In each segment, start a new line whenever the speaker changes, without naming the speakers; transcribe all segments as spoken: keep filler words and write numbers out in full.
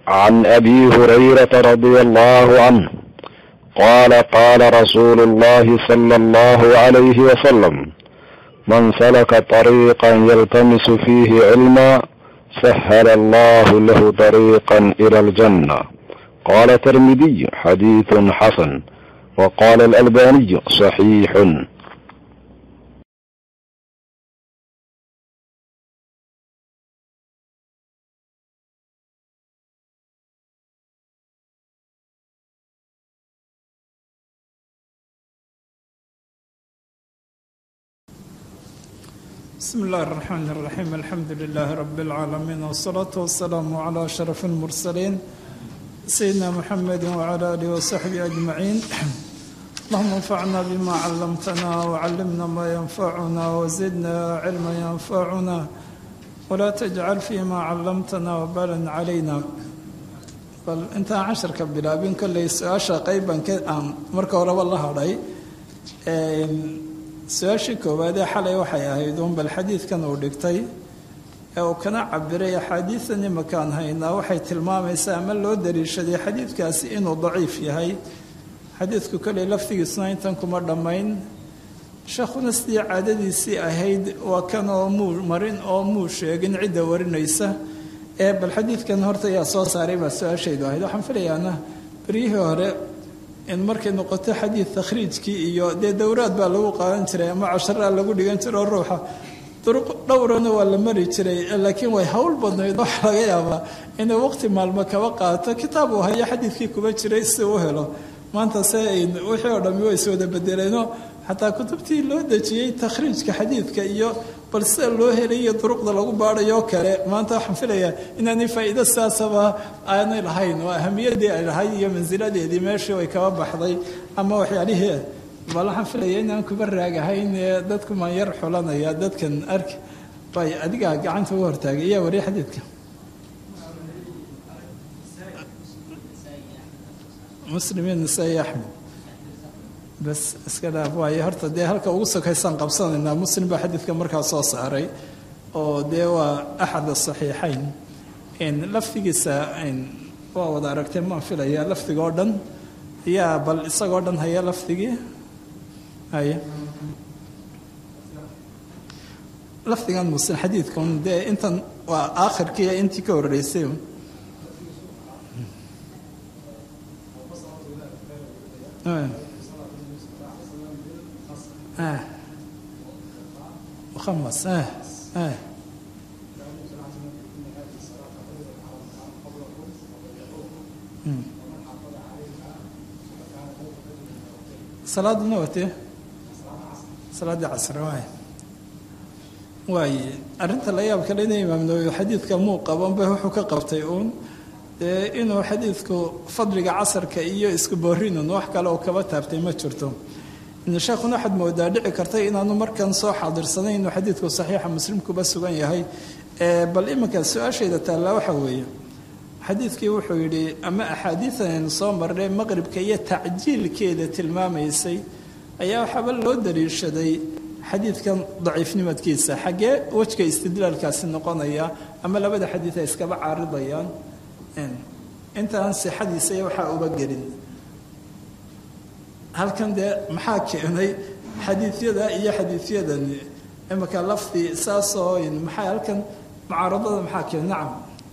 عن أبي هريرة رضي الله عنه قال قال رسول الله صلى الله عليه وسلم: من سلك طريقا يلتمس فيه علما سهل الله له طريقا إلى الجنة. قال الترمذي: حديث حسن. وقال الألباني: صحيح.
بسم الله الرحمن الرحيم. الحمد لله رب العالمين، والصلاة والسلام على أشرف المرسلين سيدنا محمد وعلى آله وصحبه أجمعين. اللهم انفعنا بما علمتنا وعلمنا ما ينفعنا وزدنا علما ينفعنا ولا تجعل فيما علمتنا وبالا علينا. bal intaan casharka bilaabin kolley su-aasha qayban aan marka horeba la hadhay. su-aashii koowaadee xalay waxay ahayd uun bal xadiidkan uu dhigtay ee uu kana cabiray axaadiidan imakaan haynaa waxay tilmaamaysaa ama loo daliishaday xadiidkaasi inuu daciif yahay. xadiidku kolley laftigiisuna intan kuma dhammayn, sheekhuna sidii caadadiisii ahayd waa kan oo muu marin oo muu sheegin cidda warinaysa. ee bal xadiidkan horta yaa soo saaray baa su-aashaydu ahayd. waxaan filayaana beryihii hore in markay noqoto xadiid takhriijkii iyo dee dowraad baa lagu qaadan jiray ama casharaa lagu dhigan jiro ruuxa duruq dhowrana waa la mari jiray, laakiin way hawl badnayd. waxa laga yaabaa inuu waqti maalmo kaba qaato kitaab uu hayo xadiidkii kuba jiray si u helo. maanta se wixii oo dhammi way iswada bedeleeno, xataa kutubtii loo dejiyey takhriijka xadiidka iyo bal sida loo helayo duruqda lagu baadhayo kale maanta waxaan filayaa inaanay faa'iido sidaasaba aanay lahayn, oo ahamiyadii ay lahayd iyo mansiladeedii meeshii way kaba baxday ama waxyaalihii. bal waxaan filaya inaan kuba raagahayn ee dadku maan yar xulanaya dadkan arki bay adigaa gacanta ugu hortaagay ayaa wariye xadiidka muslimiin nisaa'i axmed bas iska dhaaf waaye. horta dee halka ugu sokaysaan qabsanaynaa muslim baa xadiidka markaa soo saaray oo dee waa axad asaxiixayn. laftigiisa waa wada aragtay maan filaya lafdigoo dhan yaa bal isagoo dhan haya lafdigii haya lafdigan muslim xadiidkan dee intan waa aakhirkii intii ka horeysay. آه وخمس آه آه صلاة نوته صلاة عصر واي واي أرنت الأيام كلنا إمام نووي حديث كمو قبان به حكا قبتيون إنه حديثك فضل عصر كأيه إسكبورين ونوح كلا وكبتها بتيمة شرتهم. إن شيخنا أحد مودادع كرتي إن أنا مركن صح حاضر سنين إنه حديثه صحيح مسلمك بس وين هاي بل إما كان سؤال شيء ده لا وحوي حديثك وحوي لي أما أحاديث إن صامر المغرب كي تعجيل كده المام يسي أيها حبل لو دليل شدي حديث كان ضعيف نمت كيسة حاجة وش كاستدلال كاس النقانية أما لا بد حديثه إسكابع عارضيان إن أنت أنسي حديثي وحا أبقرين halkan dee maxaa keenay xadiisyada iyo xadiisyadan imaka lafdi saasoo maxaa halkan mucaaradada maxaa keenay? nacam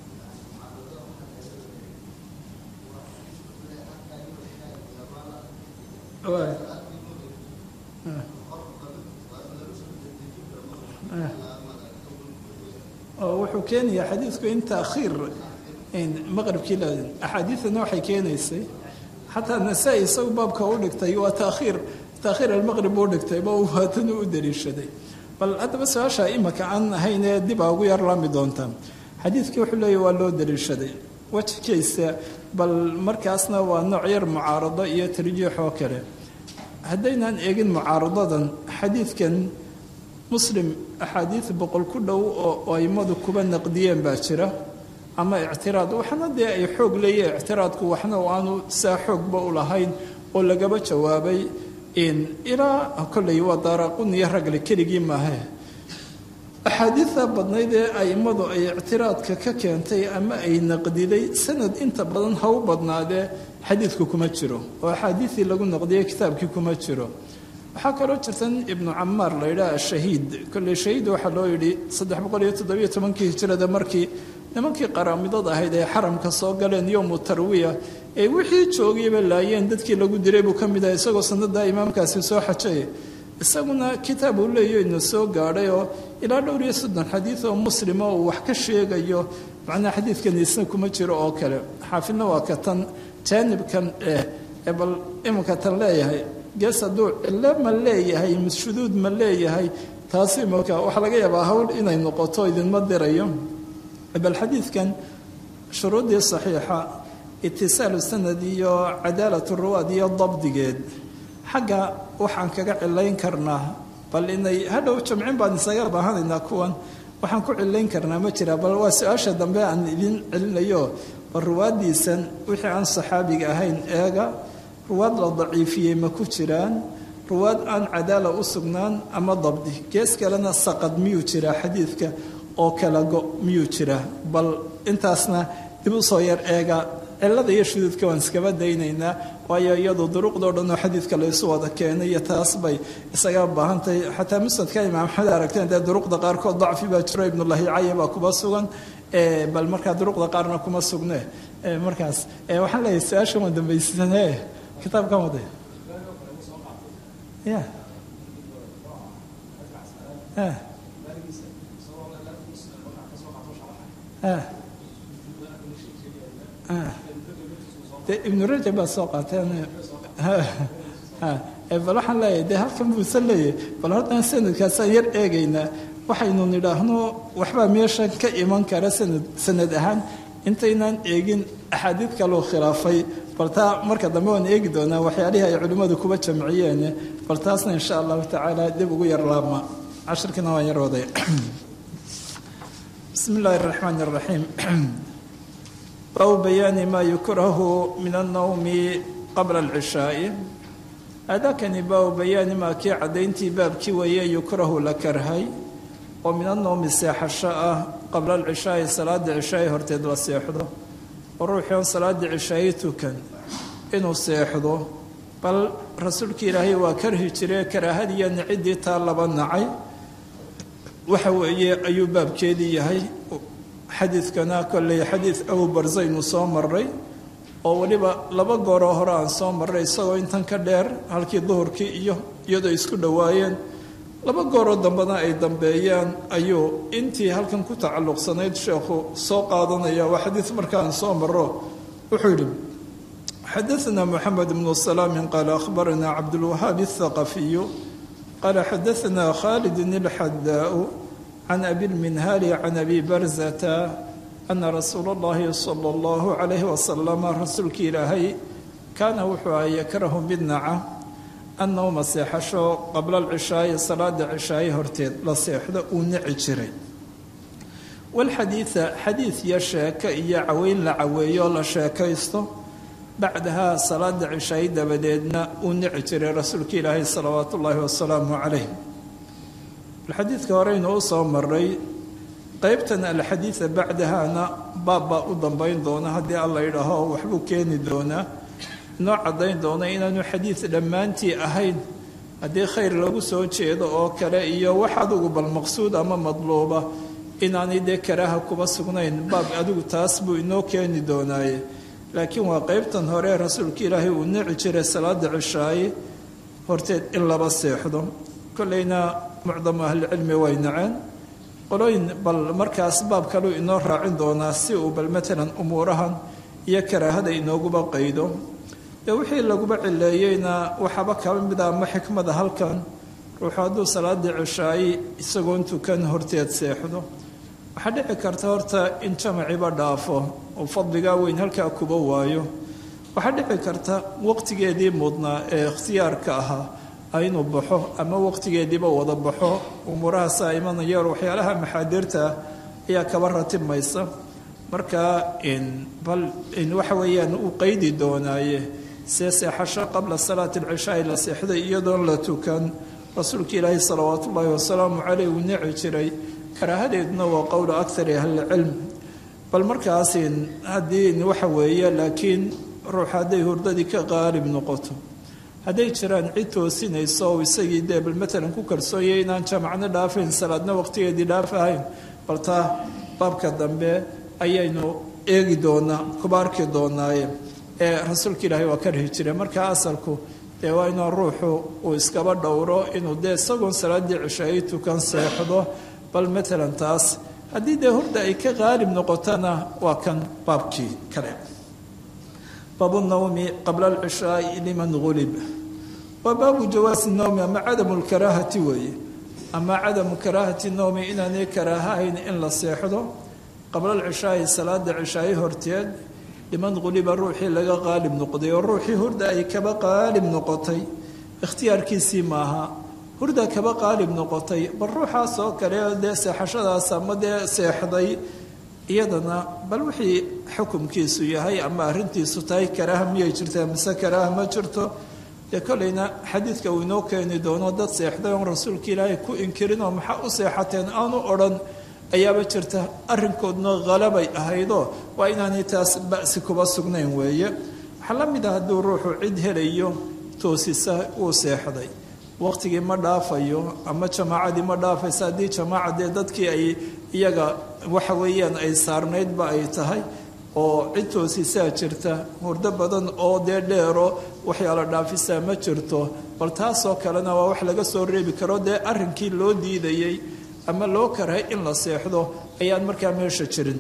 oo wuxuu keenayaa xadiisku in taakhiir in maqribkii la axaadiisana waxay keenaysay حتى النسائي سو باب كودكتي وتاخير تاخير المغرب ودكتي بو هاتنو دليل شدي بل هذا بس عشاء إما كأن هينا دبا وير رامي دونتام حديث كيف حلو يولو دليل شدي وش كيس بل مركزنا ونعير معارضة يترجح وكره هدينا نيجن معارضة حديث كان مسلم أحاديث بقول كله ويمد كبن نقديا باشرة أما اعتراض وحنا دي يحوق لي اعتراضك وحنا وانو ساحوق بقولهين ولا جاب جوابي إن إلى كل يوم دارقون يهرج لكل جيم ما هي axaadiidta badnayd ee a'immadu ay ictiraadka ka keentay ama ay naqdiday sanad inta badan ha u badnaadee xadiidku kuma jiro oo axaadiidii lagu naqdiyey kitaabkii kuma jiro waxaa kaloo jirta nin ibnu camaar la yidhaha shahiid kolley shahiid waxaa loo yidhi saddex boqol iyo toddobiyo tobankii hijirada markii nimankii qaraamidada ahayd ay xaramka soo galeen yowmu tarwiya ee wixii joogayba laayeen dadkii lagu diray buu ka mid ahay isagoo sannadaa imaamkaasi soo xajay isaguna kitaab uu leeyaho ina soo gaadhay oo ilaa dhowr iyo soddon xadiid oo muslima uu wax ka sheegayo macnaha xadiidkani isna kuma jiro oo kale xaafidna waa ka tan jaanibkan eh ee bal iminka tan leeyahay gees hadduu cilo ma leeyahay shuduud ma leeyahay taasi marka waxaa laga yaabaa hawl inay noqoto idinma dirayo bal xadiidkan shuruuddii saxiixa itisaalu sanad iyo cadaalatu ruwaad iyo dabdigeed xagga waxaan kaga cilayn karnaa bal inay hadhow jamcin baan isaga baahanaynaa kuwan waxaan ku cilayn karnaa ma jira bal waa su-aasha dambe aan idin celinayo bal ruwaaddiisan wixii aan saxaabiga ahayn eega ruwaad la daciifiyey ma ku jiraan ruwaad aan cadaala u sugnaan ama dabdi gees kalena saqad miyuu jiraa xadiidka oo kala go miyuu jiraa bal intaasna dib u soo yar eega cilada iyo shuduudka waan iskaba daynaynaa waayo iyadu duruqdoo dhan oo xadiidka laysu wada keenay iyo taas bay isaga baahantahay xataa musnadka imaam axmed aragteen dee duruqda qaarkood dacfi baa jiro ibnulahiicaya baa kuba sugan bal markaa duruqda qaarna kuma sugne markaas waxaan leeyahay su-aasha waan dambaysiisane kitaabkan waday ya ibnu rajab baa soo qaateen bal waxaan leeyahay dee halkan buusan leeyahay bal hortaan sanadkaasaan yar eegaynaa waxaynu nidhaahno waxbaa meeshan ka iman kara sanad sanad ahaan intaynaan eegin axaadiid kaloo khilaafay bal taa marka dambe waan eegi doonaa waxyaalihii ay culimmadu kuba jamciyeen bal taasna insha allahu tacaala dib ugu yar laabma cashirkiina waan yar waday bismi illaahi araxmaan araxiim baabu bayaani maa yukrahu min annawmi qabla alcishaai aadaakani baabu bayaani maa kii caddayntii baabkii weeye yukrahu la karhay oo min annawmi seexasho ah qabla alcishaai salaada cishaai horteed la seexdo oo ruuxii on salaada cishaayi tukan inuu seexdo bal rasuulka ilaahay waa karhi jiree karaahadiiyo nicidii taa laba nacay waxa weeye ayuu baabkeedii yahay xadiidkana kolley xadiid abu barzaynu soo maray oo weliba laba gooroo hore aan soo marray isagoo intan ka dheer halkii duhurkii iyo iyadoo isku dhowaayeen laba gooroo dambena ay dambeeyaan ayuu intii halkan ku tacalluqsanayd sheekhu soo qaadanaya waa xadiid markaan soo maro wuxuu yidhi xadaثna moxamed bnu salaamin qaala akhbaranaa cabdulwahaab الthaqafiyu qaala xadaثna khalidin اlxadaau can abi lminhaali can abi barzata ana rasuula اllahi salى اllahu calayhi wasalama rasuulkii ilaahay kaana wuxuu aha yakrahu mid naca annawma seexasho qabla alcishaa'i salaada cishaaye horteed la seexdo uu nici jiray walxadiida xadiid iyo sheeko iyo caweyn la caweeyo la sheekaysto bacdahaa salaada cishaaye dabadeedna uu nici jiray rasuulka ilaahay salawaatu ullaahi wasalaamu calayh alxadiidka horeynu u soo maray qeybtan alxadiida bacdahaana baabbaa u dambayn doona haddii alla yidhaaho waxbuu keeni doonaa inoo caddayn doona inaanu xadiid dhammaantii ahayn haddii khayr lagu soo jeedo oo kale iyo wax adigu bal maqsuud ama madluuba inaanay dee karaaha kuba sugnayn baab adigu taas buu inoo keeni doonaaye laakiin waa qeybtan hore rasuulka ilaahay uu nici jiray salaada cishaaye horteed in laba seexdo kolleyna mucdamu ahlicilmi way naceen qolooyin bal markaas baab kaleu inoo raacin doonaa si uu bal matalan umuurahan iyo karaahada inooguba qaydo dee wixii laguba cileeyeyna waxaaba kaba mid ah ama xikmada halkan ruuxu hadduu salaadii cishaaye isagoon tukan horteed seexdo waxaa dhici karta horta in jamaciba dhaafo oo fadligaa weyn halkaa kuba waayo waxaa dhici karta waqtigeedii mudnaa ee ikhtiyaarka ahaa inuu baxo ama waqtigeediiba wada baxo umuurahaasaa imanaya waxyaalaha maxaadirta ayaa kaba ratibmaysa markaa bal waxa weeyaan uu qaydi doonaaye see seexasho qabla salaati alcishaai la seexday iyadoon la tukan rasuulka ilaahi salawaatu ullaahi wasalaamu caleyh uu nici jiray karaahadeeduna waa qowlu akari ahlicilm bal markaasin haddii waxa weeye laakiin ruux hadday hurdadii ka qaalib noqoto hadday jiraan cid toosinayso oo isagii dee bal matalan ku kalsoonyay inaan jamacno dhaafayn salaadna waqtigeedii dhaafahayn bal taa baabka dambe ayaynu eegi doonaa kuba arki doonaaye ee rasuulka ilaahay waa ka rihi jire markaa asalku dee waa inuu ruuxu uu iskaba dhowro inuu dee isagoon salaaddii cishaayay tukan seexdo bal matalan taas haddii dee hurda ay ka qaalib noqotona waa kan baabkii kale baabu nawmi qabla alcishaai liman gulib waa baabu jawaasi nawmi ama cadamu lkaraahati weeye ama cadamu karaahati nawmi inaanay karaahahayn in la seexdo qabla alcishaai salaada cishaayi horteed liman quliba ruuxii laga qaalib noqday oo ruuxii hurda ay kaba qaalib noqotay ikhtiyaarkiisii maaha hurda kaba qaalib noqotay bal ruuxaas oo kale dee seexashadaas ama dee seexday iyadana bal wixii xukumkiisu yahay ama arrintiisu tahay karaaha miyay jirtaa mise karaaha ma jirto dee kolleyna xadiidka uu inoo keeni doono dad seexday oon rasuulka ilaahay ku inkirin oo maxaa u seexateen aanu odhan ayaaba jirta arrinkoodna halabay ahaydoo waa inaanay taas ba'si kuba sugnayn weeye waxaa la mid ah hadduu ruuxu cid helayo toosisa uu seexday waqtigii ma dhaafayo ama jamaacadii ma dhaafaysa haddii jamaaca dee dadkii ay iyaga waxa weeyaan ay saarnaydba ay tahay oo cid toosisaa jirta hurdo badan oo dee dheero waxyaala dhaafisaa ma jirto bal taasoo kalena waa wax laga soo reebi karo dee arrinkii loo diidayey ama loo karahay in la seexdo ayaan markaa meesha jirin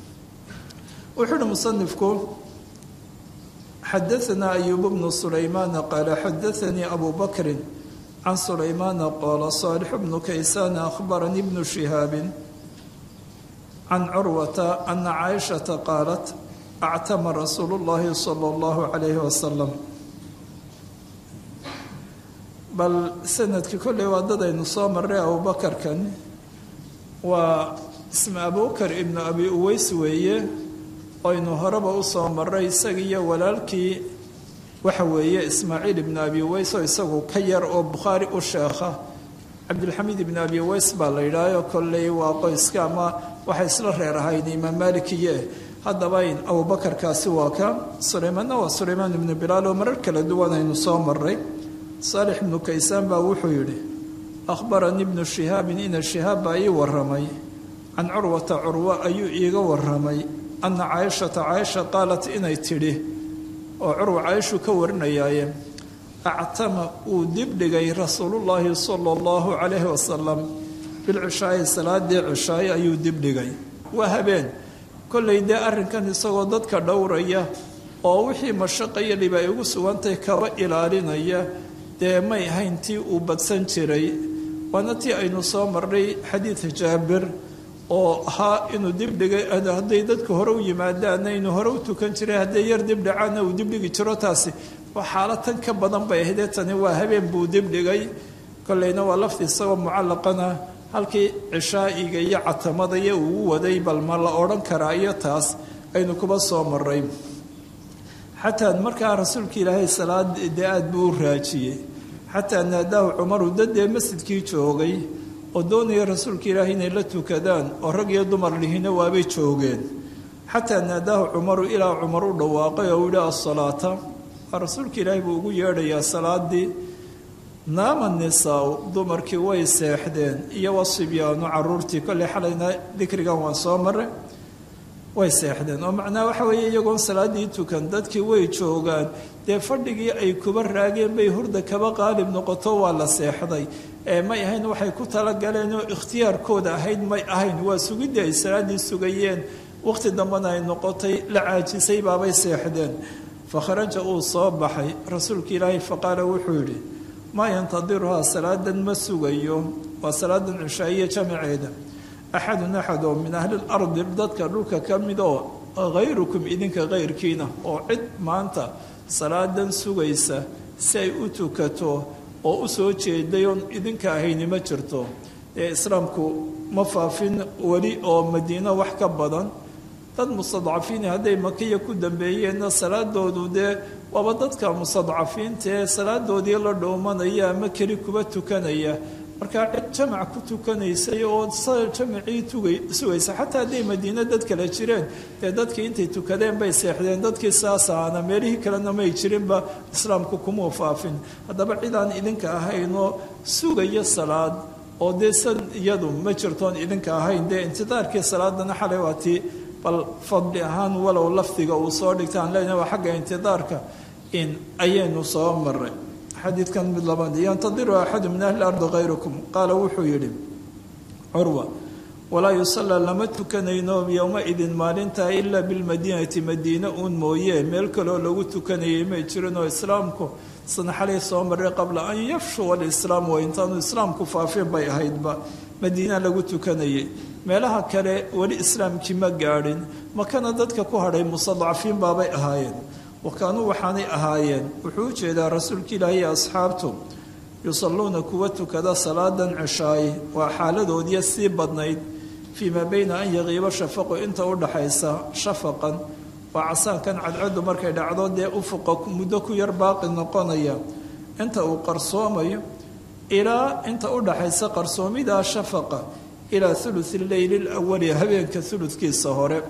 wuxuu uhi musanifku xadaanaa ayuub bnu sulaymaana qaala xadaanii abu bakrin can sulaymaana qaala saalix bnu kaysana akhbaranii bnu shihaabin can curwata ana caaishata qaalat actama rasuulu llahi sala allahu calayhi wasalam bal sanadkii kolley waa dadaynu soo marray abubakarkani waa isma abubakar ibnu abi uweys weeye oynu horeba u soo marray isagiiyo walaalkii waxa weeye ismaaciil ibnu abi uweys oo isagu ka yar oo bukhaari u sheekha cabdilxamiid ibnu abi uweys baa la yidhaahyo kolley waa qoyska ama waxay isla reer ahayn imaam maalikiye haddaba abubakarkaasi waa ka sulaymaanna waa sulaymaan ibnu bilaal oo marar kala duwan aynu soo marray saalix ibnu kaysaan baa wuxuu yidhi akhbaranii ibnu shihaabin ina shihaab baa ii waramay can curwata curwa ayuu iiga waramay ana caaishata caaisha qaalat inay tidhi oo curwa caaishuu ka warinayaaye actama uu dibdhigay rasuulullaahi sala allahu calayhi wasalam bilcishaayi salaadii cishaaye ayuu dibdhigay waa habeen kollay dee arrinkan isagoo dadka dhowraya oo wixii mashaqa iyo dhib ay ugu sugantay kaba ilaalinaya dee may ahayn tii uu badsan jiray waana tii aynu soo marnay xadiida jaabir oo ahaa inuu dibdhigay hadday dadka hore u yimaadaana inuu hore u tukan jiray hadday yar dibdhicaana uu dibdhigi jiro taasi waa xaalad tan ka badan bay ahaydee tani waa habeen buu dibdhigay kolleyna waa lafti isagoo mucallaqana halkii cishaa'iga iyo catamadaya uu waday bal ma la odhan karaa iyo taas aynu kuba soo marray xataa markaa rasuulka ilaahay salaad dee aad buu u raajiyey xataa naadaahu cumaru dadee masjidkii joogay oo doonaya rasuulka ilaahay inay la tukadaan oo rag iyo dumar lihina waabay joogeen xataa naadaahu cumaru ilaa cumar u dhawaaqay oo yihi asalaata waa rasuulka ilaahay buu ugu yeedhayaa salaadii naama nisaau dumarkii way seexdeen iyo wasibyaanu caruurtii kolley xalayna dikrigan waan soo maray way seexdeen oo macnaha waxa weeye iyagoon salaaddii tukan dadkii way joogaan dee fadhigii ay kuba raageen bay hurda kaba qaalib noqoto waa la seexday ee may ahayn waxay ku talagaleen oo ikhtiyaarkooda ahayd may ahayn waa sugiddii ay salaaddii sugayeen waqti dambena ay noqotay la caajisay baabay seexdeen fa kharaja uu soo baxay rasuulka ilaahay faqaala wuxuu yidhi maa yantadiruhaa salaadan ma sugayo waa salaadan cishaa'iya jamaceeda axadun axad oo min ahli lardi dadka dhulka ka mid oo hayrukum idinka kayrkiina oo cid maanta salaadan sugaysa si ay u tukato oo u soo jeeday oon idinka ahayni ma jirto ee islaamku ma faafin weli oo madiino wax ka badan dad mustadcafiina hadday makiya ku dambeeyeenna salaadoodu dee waaba dadka mustadcafiinta ee salaadoodii la dhoomanaya ama keli kuba tukanaya markaa cid jamac ku tukanaysay oo jamacii tugay sugaysa xataa hadday madiine dad kale jireen dee dadkii intay tukadeen bay seexdeen dadkii saasaana meelihii kalena may jirinba islaamku kumuu faafin haddaba cidaan idinka ahaynoo sugaya salaad oo dee san iyadu ma jirtoon idinka ahayn dee intidaarkii salaadana xalay waa tii bal fadli ahaan walow lafdiga uu soo dhigtaan leyna waa xagga intidaarka in ayaynu soo maray xadiidkan mid labaad yantadiru axadu min ahli ardi hayrukum qaala wuxuu yidhi curwa walaa yusallaa lama tukanayno yowmaidin maalintaa ilaa bilmadiinati madiine uun mooye meel kaloo lagu tukanayay may jirinoo islaamku sana xalay soo maray qabla an yafshuwa alislaamu wa intaanu islaamku faafin bay ahaydba madiina lagu tukanayay meelaha kale weli islaamkii ma gaadhin makana dadka ku hadhay mustadcafiin baabay ahaayeen wakaanuu waxaanay ahaayeen wuxuu u jeedaa rasuulka ilaahi asxaabtu yusalluuna kuwa tukada salaadan cishaaye waa xaaladoodiya sii badnayd fii maa bayna an yaqiibo shafaqu inta u dhaxaysa shafaqan waa casaankan cadcadu markay dhacdo dee ufuqa muddo ku yar baaqi noqonaya inta uu qarsoomayo ilaa inta u dhaxaysa qarsoomidaa shafaqa ilaa thuluthi leyli lawali habeenka thuludkiisa hore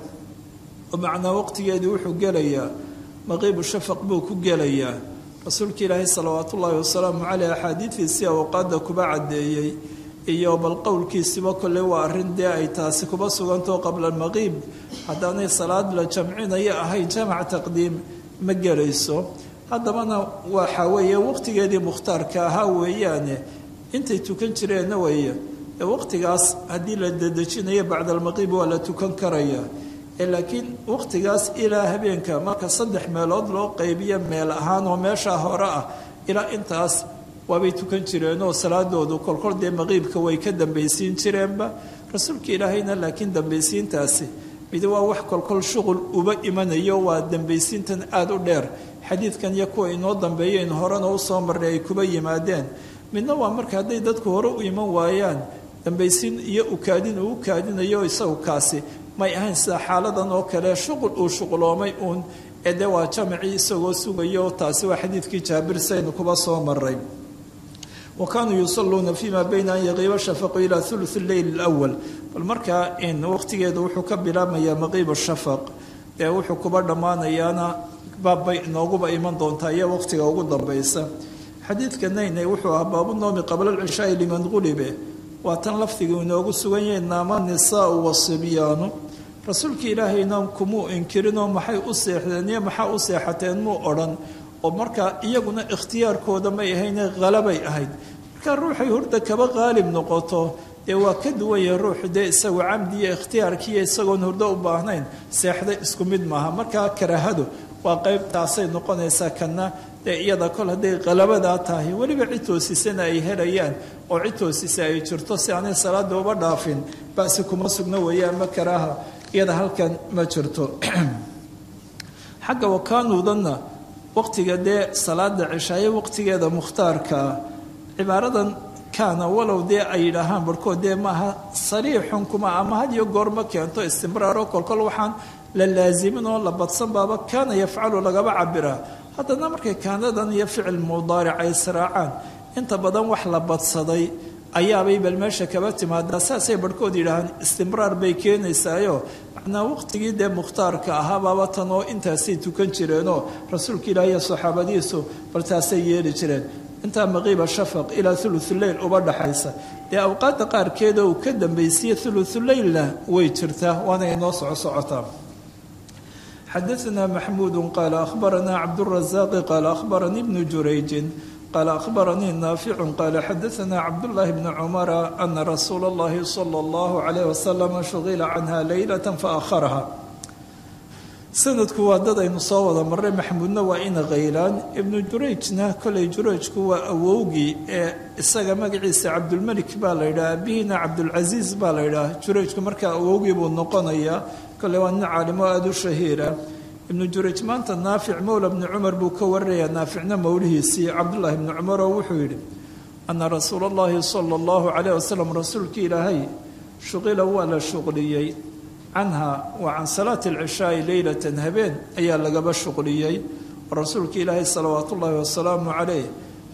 oo macnaa waqtigeedii wuxuu gelayaa maqiibu shafaq buu ku gelayaa rasuulka ilaahi salawaatu ullaahi wasalaamu caleyh axaadiidiisii awqaadda kuba caddeeyey iyo bal qowlkiisiba kolley waa arrin dee ay taasi kuba sugantao qabla almaqiib haddaanay salaad la jamcinayo ahayn jamac taqdiim ma gelayso haddabana waxaa weeye waqtigeedii mukhtaarka ahaa weeyaane intay tukan jireenna weeye ee waqtigaas haddii la dedejinayo bacda almaqiib waa la tukan karaya laakiin waqtigaas ilaa habeenka marka saddex meelood loo qaybiyo meel ahaan oo meeshaa hore ah ilaa intaas waabay tukan jireenoo salaadoodu kolkol dee maqiibka way ka dambaysiin jireenba rasuulka ilaahayna laakiin dambaysiintaasi mid waa wax kolkol shuqul uba imanayo waa dambaysiintan aada u dheer xadiidkan iyo kuwa inoo dambeeyeen horena usoo marnay ay kuba yimaadeen midna waa marka hadday dadku hore u iman waayaan dambaysiin iyo ukaadin uu u kaadinayo isagu kaasi may ahayn sida xaaladan oo kale shuqul uu shuquloomay uun ee dee waa jamacii isagoo sugayo taasi waa xadiidkii jaabir saynu kuba soo maray wa kaanuu yusalluuna fii maa bayna an yaqiiba shafaqu ilaa thuluthi leyl alawal bal markaa in waqtigeeda wuxuu ka bilaabmayaa maqiibu shafaq ee wuxuu kuba dhammaanayaana baabbay inooguba iman doontaa iyo waqtiga ugu dambaysa xadiidka naynay wuxuu ahaa baabu noomi qabla alcishaai liman qulibe waa tan lafdiguu inoogu sugan yahay naama nisaau wasibyaanu rasuulka ilaahayna kumuu inkirinoo maxay u seexdeen iyo maxaa u seexateen muu odhan oo markaa iyaguna ikhtiyaarkooda may ahayne halabay ahayd markaa ruuxay hurda kaba qaalib noqoto dee waa ka duwan yahay ruuxu dee isagoo camdiiyo ikhtiyaarkiiyo isagoon hurdo u baahnayn seexda isku mid maaha markaa karaahadu waa qayb taasay noqonaysaa kana dee iyada kol hadday qalabadaa tahay weliba cid toosisana ay helayaan oo cid toosisa ay jirto si aanay salaada uba dhaafin basi kuma sugno weeyaan ma karaaha iyada halkan ma jirto xagga wakaanuudanna waqtiga dee salaada cishaaye waqtigeeda mukhtaarkaa cibaaradan kaana walow dee ay yidhaahaan barhkood dee maaha sariixun kuma ama had iyo goor ma keento istimraaro kolkol waxaan la laasimin oo la badsan baaba kaana yafcalu lagaba cabiraa haddana markay kaanadan iyo ficil mudaaric ay israacaan inta badan wax la badsaday ayaabay bal meesha kaba timaadaa saasay barhkood yidhaahaan istimraar bay keenaysaayo macnaa waqtigii dee mukhtaarka ahaa baaba tan oo intaasay tukan jireenoo rasuulka ilaahi iyo saxaabadiisu bal taasay yeeli jireen intaa maqiiba shafaq ilaa thuluthuleyl uba dhaxaysa dee awqaadda qaarkeeda uu ka dambaysiye thuluthuleylna way jirtaa waana inoo soco socotaa xadaثna maxmuud qaala akhbarana cabdالrazaaqi qaala akhbaranii bnu jurayjin qaala akhbaranii naaficu qaala xadaثna cabdullaahi bni cumara ana rasuula اllahi salى اllahu عalayh wasalam shugila canha leylata faaharaha sanadku waa dad aynu soo wada marray maxamuudna waa ina khaylaan ibnu jurayjna kolay jurayjku waa awowgii ee isaga magaciisa cabdulmelik baa la yidhaha abihiina cabdulcasiis baa la yidhaha jurayjku markaa awowgii buu noqonayaa koley waa nin caalimo aada u shahiira ibnu jurayj maanta naafic mowla bni cumar buu ka warinayaa naaficna mowlihiisii cabdullaahi bni cumar oo wuxuu yidhi ana rasuula allahi sala allahu calayh wasalam rasuulkii ilaahay shuqila waa la shuqliyey canha wa can salaati alcishaai leylatan habeen ayaa lagaba shuqliyey rasuulka ilaahay salawaatu ullaahi wasalaamu calayh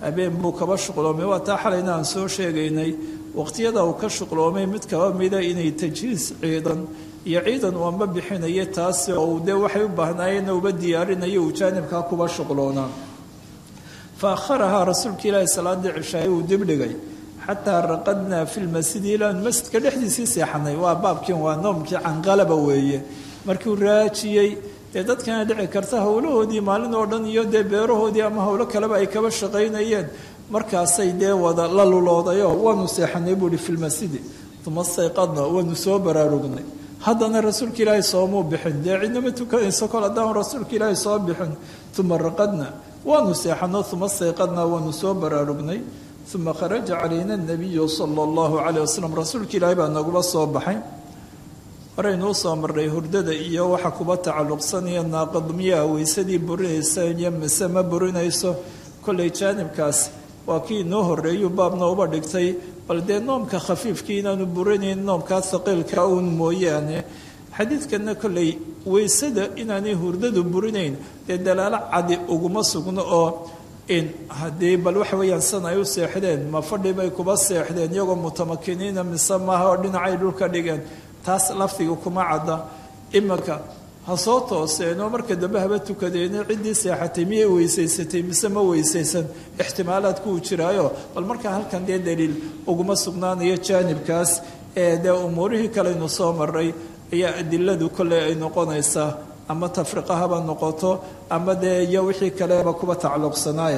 habeen buu kaba shuqloomay waa taa xalayna aan soo sheegaynay waqtiyada uu ka shuqloomay mid kaba mida inay tajhiis ciidan iyo ciidan uu amba bixinaya taasi oo dee waxay u baahnaayeen uba diyaarinayo uu jaanibkaa kuba shuqloonaa fa akharahaa rasuulka ilaahi salaadii cishaay uu dibdhigay xataa raqadnaa fi lmasjidi ilaan masjidka dhexdiisii seexanay waa baabkiin waa noomkii canqalaba weeye markuu raajiyey dee dadkana dhici karta howlahoodii maalin oo dhan iyo dee beerahoodii ama howlo kaleba ay kaba shaqaynayeen markaasay dee wada la luloodayoo waanu seexanay buuhi fi lmasjidi uma stayqadna waanu soo baraarugnay haddana rasuulka ilaahay soomuu bixin dee cidnama tukanayso kol haddaan rasuulka ilaahay soo bixin uma raqadna waanu seexano uma stayqadna waanu soo baraarugnay uma kharaja calayna nabiyu sala allahu calayh wasalam rasuulka ilaahay baa naguba soo baxay horaynu u soo marnay hurdada iyo waxa kuba tacalluqsanaya naaqadmiyaa weysadii burinaysa iyo mise ma burinayso kollay jaanibkaas waa kii inoo horreeyuu baabna uba dhigtay bal dee noomka khafiifkii inaanu burinayn noomkaa haqiilka uun mooyaane xadiidkanna kollay weysada inaanay hurdadu burinayn dee dalaalo cadi uguma sugno oo in haddii bal waxa weeyaan san ay u seexdeen ma fadhi bay kuba seexdeen iyagoo mutamakiniina mise maaha oo dhinacay dhulka dhigeen taas lafdiga kuma cadda imanka ha soo tooseenoo marka dambe haba tukadeene ciddii seexatay miyay weysaysatay mise ma weysaysan ixtimaalaadku uu jiraayo bal markaa halkan dee daliil uguma sugnaanayo jaanibkaas ee dee umuurihii kaleynu soo maray ayaa adiladu kolley ay noqonaysaa ama tafriqa haba noqoto ama dee iyo wixii kaleba kuba tacalluqsanaaye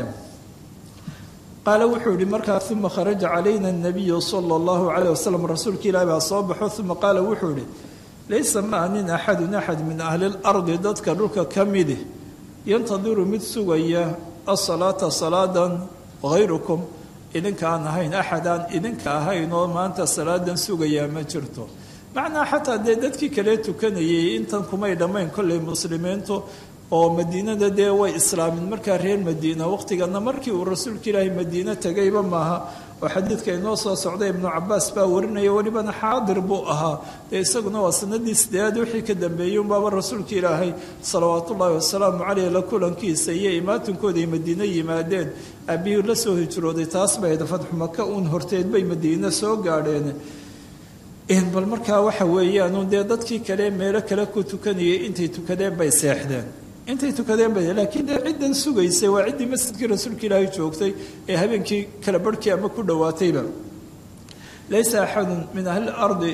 qaale wuxuu yihi markaa uma kharaja calayna nabiyu sala allahu calayh wasalam rasuulka ilaahi baa soo baxo uma qaala wuxuu yihi laysa maa nin axadun axad min ahli lardi dadka dhulka ka midi yantadiru mid sugaya asalaata salaadan hayrukum idinka aan ahayn axadaan idinka ahayn oo maanta salaadan sugayaa ma jirto macnaa xataa dee dadkii kale tukanayay intan kumay dhammayn kollay muslimiintu oo madiinada dee way islaamin markaa reer madiina waqtigana markii uu rasuulka ilaahay madiine tegayba maaha oo xadiidka inoo soo socday ibnu cabaas baa warinaya welibana xaadir buu ahaa dee isaguna waa sanadii sideedaad wixii ka dambeeyey unbaaba rasuulka ilaahay salawaat ullaahi wasalaamu caleyh la kulankiisa iyo imaatinkooda ay madiine yimaadeen aabihii la soo hijrooday taas bay fatxu maka uun horteed bay madiine soo gaadheen bal markaa waxa weeyaan dee dadkii kale meelo kale ku tukanayay intay tukadeen bay seexdeen intay tukadeen bay laakiin dee ciddan sugaysay waa ciddii masjidkii rasuulka ilaahay joogtay ee habeenkii kala barhkii ama ku dhowaatayba laysa axadun min ahli ardi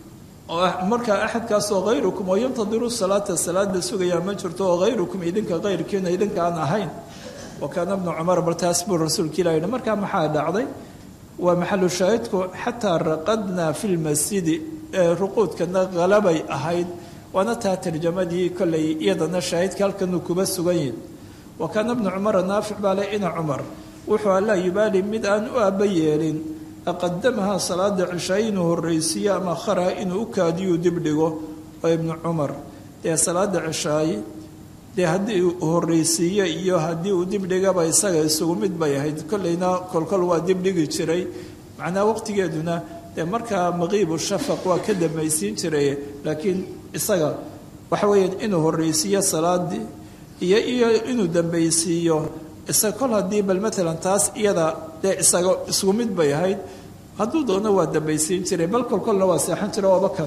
markaa axadkaasoo hayrukum oo yantadiru salaata salaada sugayaa ma jirto oo hayrukum idinka hayrkiina idinka aan ahayn wa kaana bnu cumar bal taas buu rasuulka ilahi yihi markaa maxaa dhacday waa maxalu shaahidku xataa raqadnaa fi lmasjidi ruquudkana halabay ahayd waana taa tarjamadii kollay iyadana shaahidka halkanuu kuba sugan yihin wa kaana bnu cumara naafic baa le ina cumar wuxuu allaa yubaali mid aan u aaba yeelin aqadamaha salaada cishaay inuu horraysiiyo ama akharaha inuu u kaadiyuu dibdhigo oo ibnu cumar dee salaada cishaay dee haddii uu horraysiiyo iyo haddii uu dibdhigaba isaga isugu mid bay ahayd kollayna kolkol waa dibdhigi jiray macnaha waqtigeeduna dee markaa maqiibu shafaq waa ka dambaysiin jiray laakiin isaga waxa weeyaan inuu horraysiiyo salaadii iyo iyo inuu dambaysiiyo isaga kol haddii bal matalan taas iyada dee isaga isugu mid bay ahayd hadduu doono waa dambaysiin jiray bal kolkolna waa seexan jira ooba kan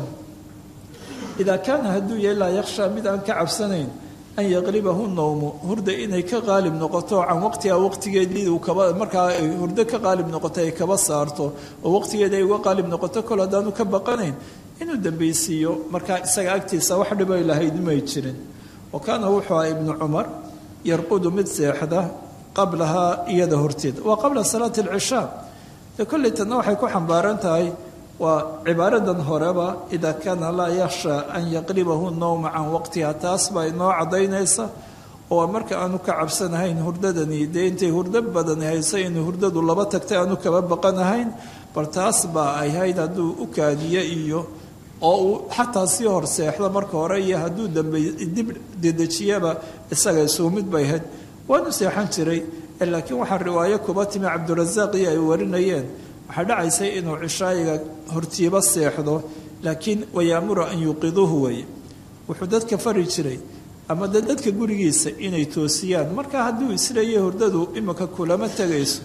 idaa kaana hadduu yahay laa yakhshaa mid aan ka cabsanayn an yaqlibahu nowmu hurda inay ka qaalib noqoto can waqtiha waqtigeedii uu kaba markaa ay hurdo ka qaalib noqoto ay kaba saarto oo waqtigeeda ay uga qaalib noqoto kol haddaanu ka baqanayn inuu dambaysiiyo markaa isaga agtiisa wax dhibay lahayd may jirin wa kaana wuxuu aha ibnu cumar yarqudu mid seexda qablahaa iyada horteeda waa qabla salaati alcishaa dee kolley tanna waxay ku xambaaran tahay waa cibaaradan horeba idaa kaana laa yakhshaa an yaqlibahu nowma can waqtiha taas baa inoo caddaynaysa oo marka aanu ka cabsanahayn hurdadani dee intay hurdo badani haysa inay hurdadu laba tagtay aanu kaba baqanahayn bal taas baa ay hayd hadduu u kaadiyo iyo oo uu xataa sii hor seexdo marka hore iyo hadduu dambe dib dedejiyaba isaga isugu mid bay ahayd waanu seexan jiray laakiin waxaa riwaayo kuba timi cabdirasaaq iyo ay warinayeen waxaa dhacaysay inuu cishaayiga hortiiba seexdo laakiin wayaamuru an yuuqiduuhu weye wuxuu dadka fari jiray ama de dadka gurigiisa inay toosiyaan marka hadduu isleeyahay hurdadu imika kulama tegayso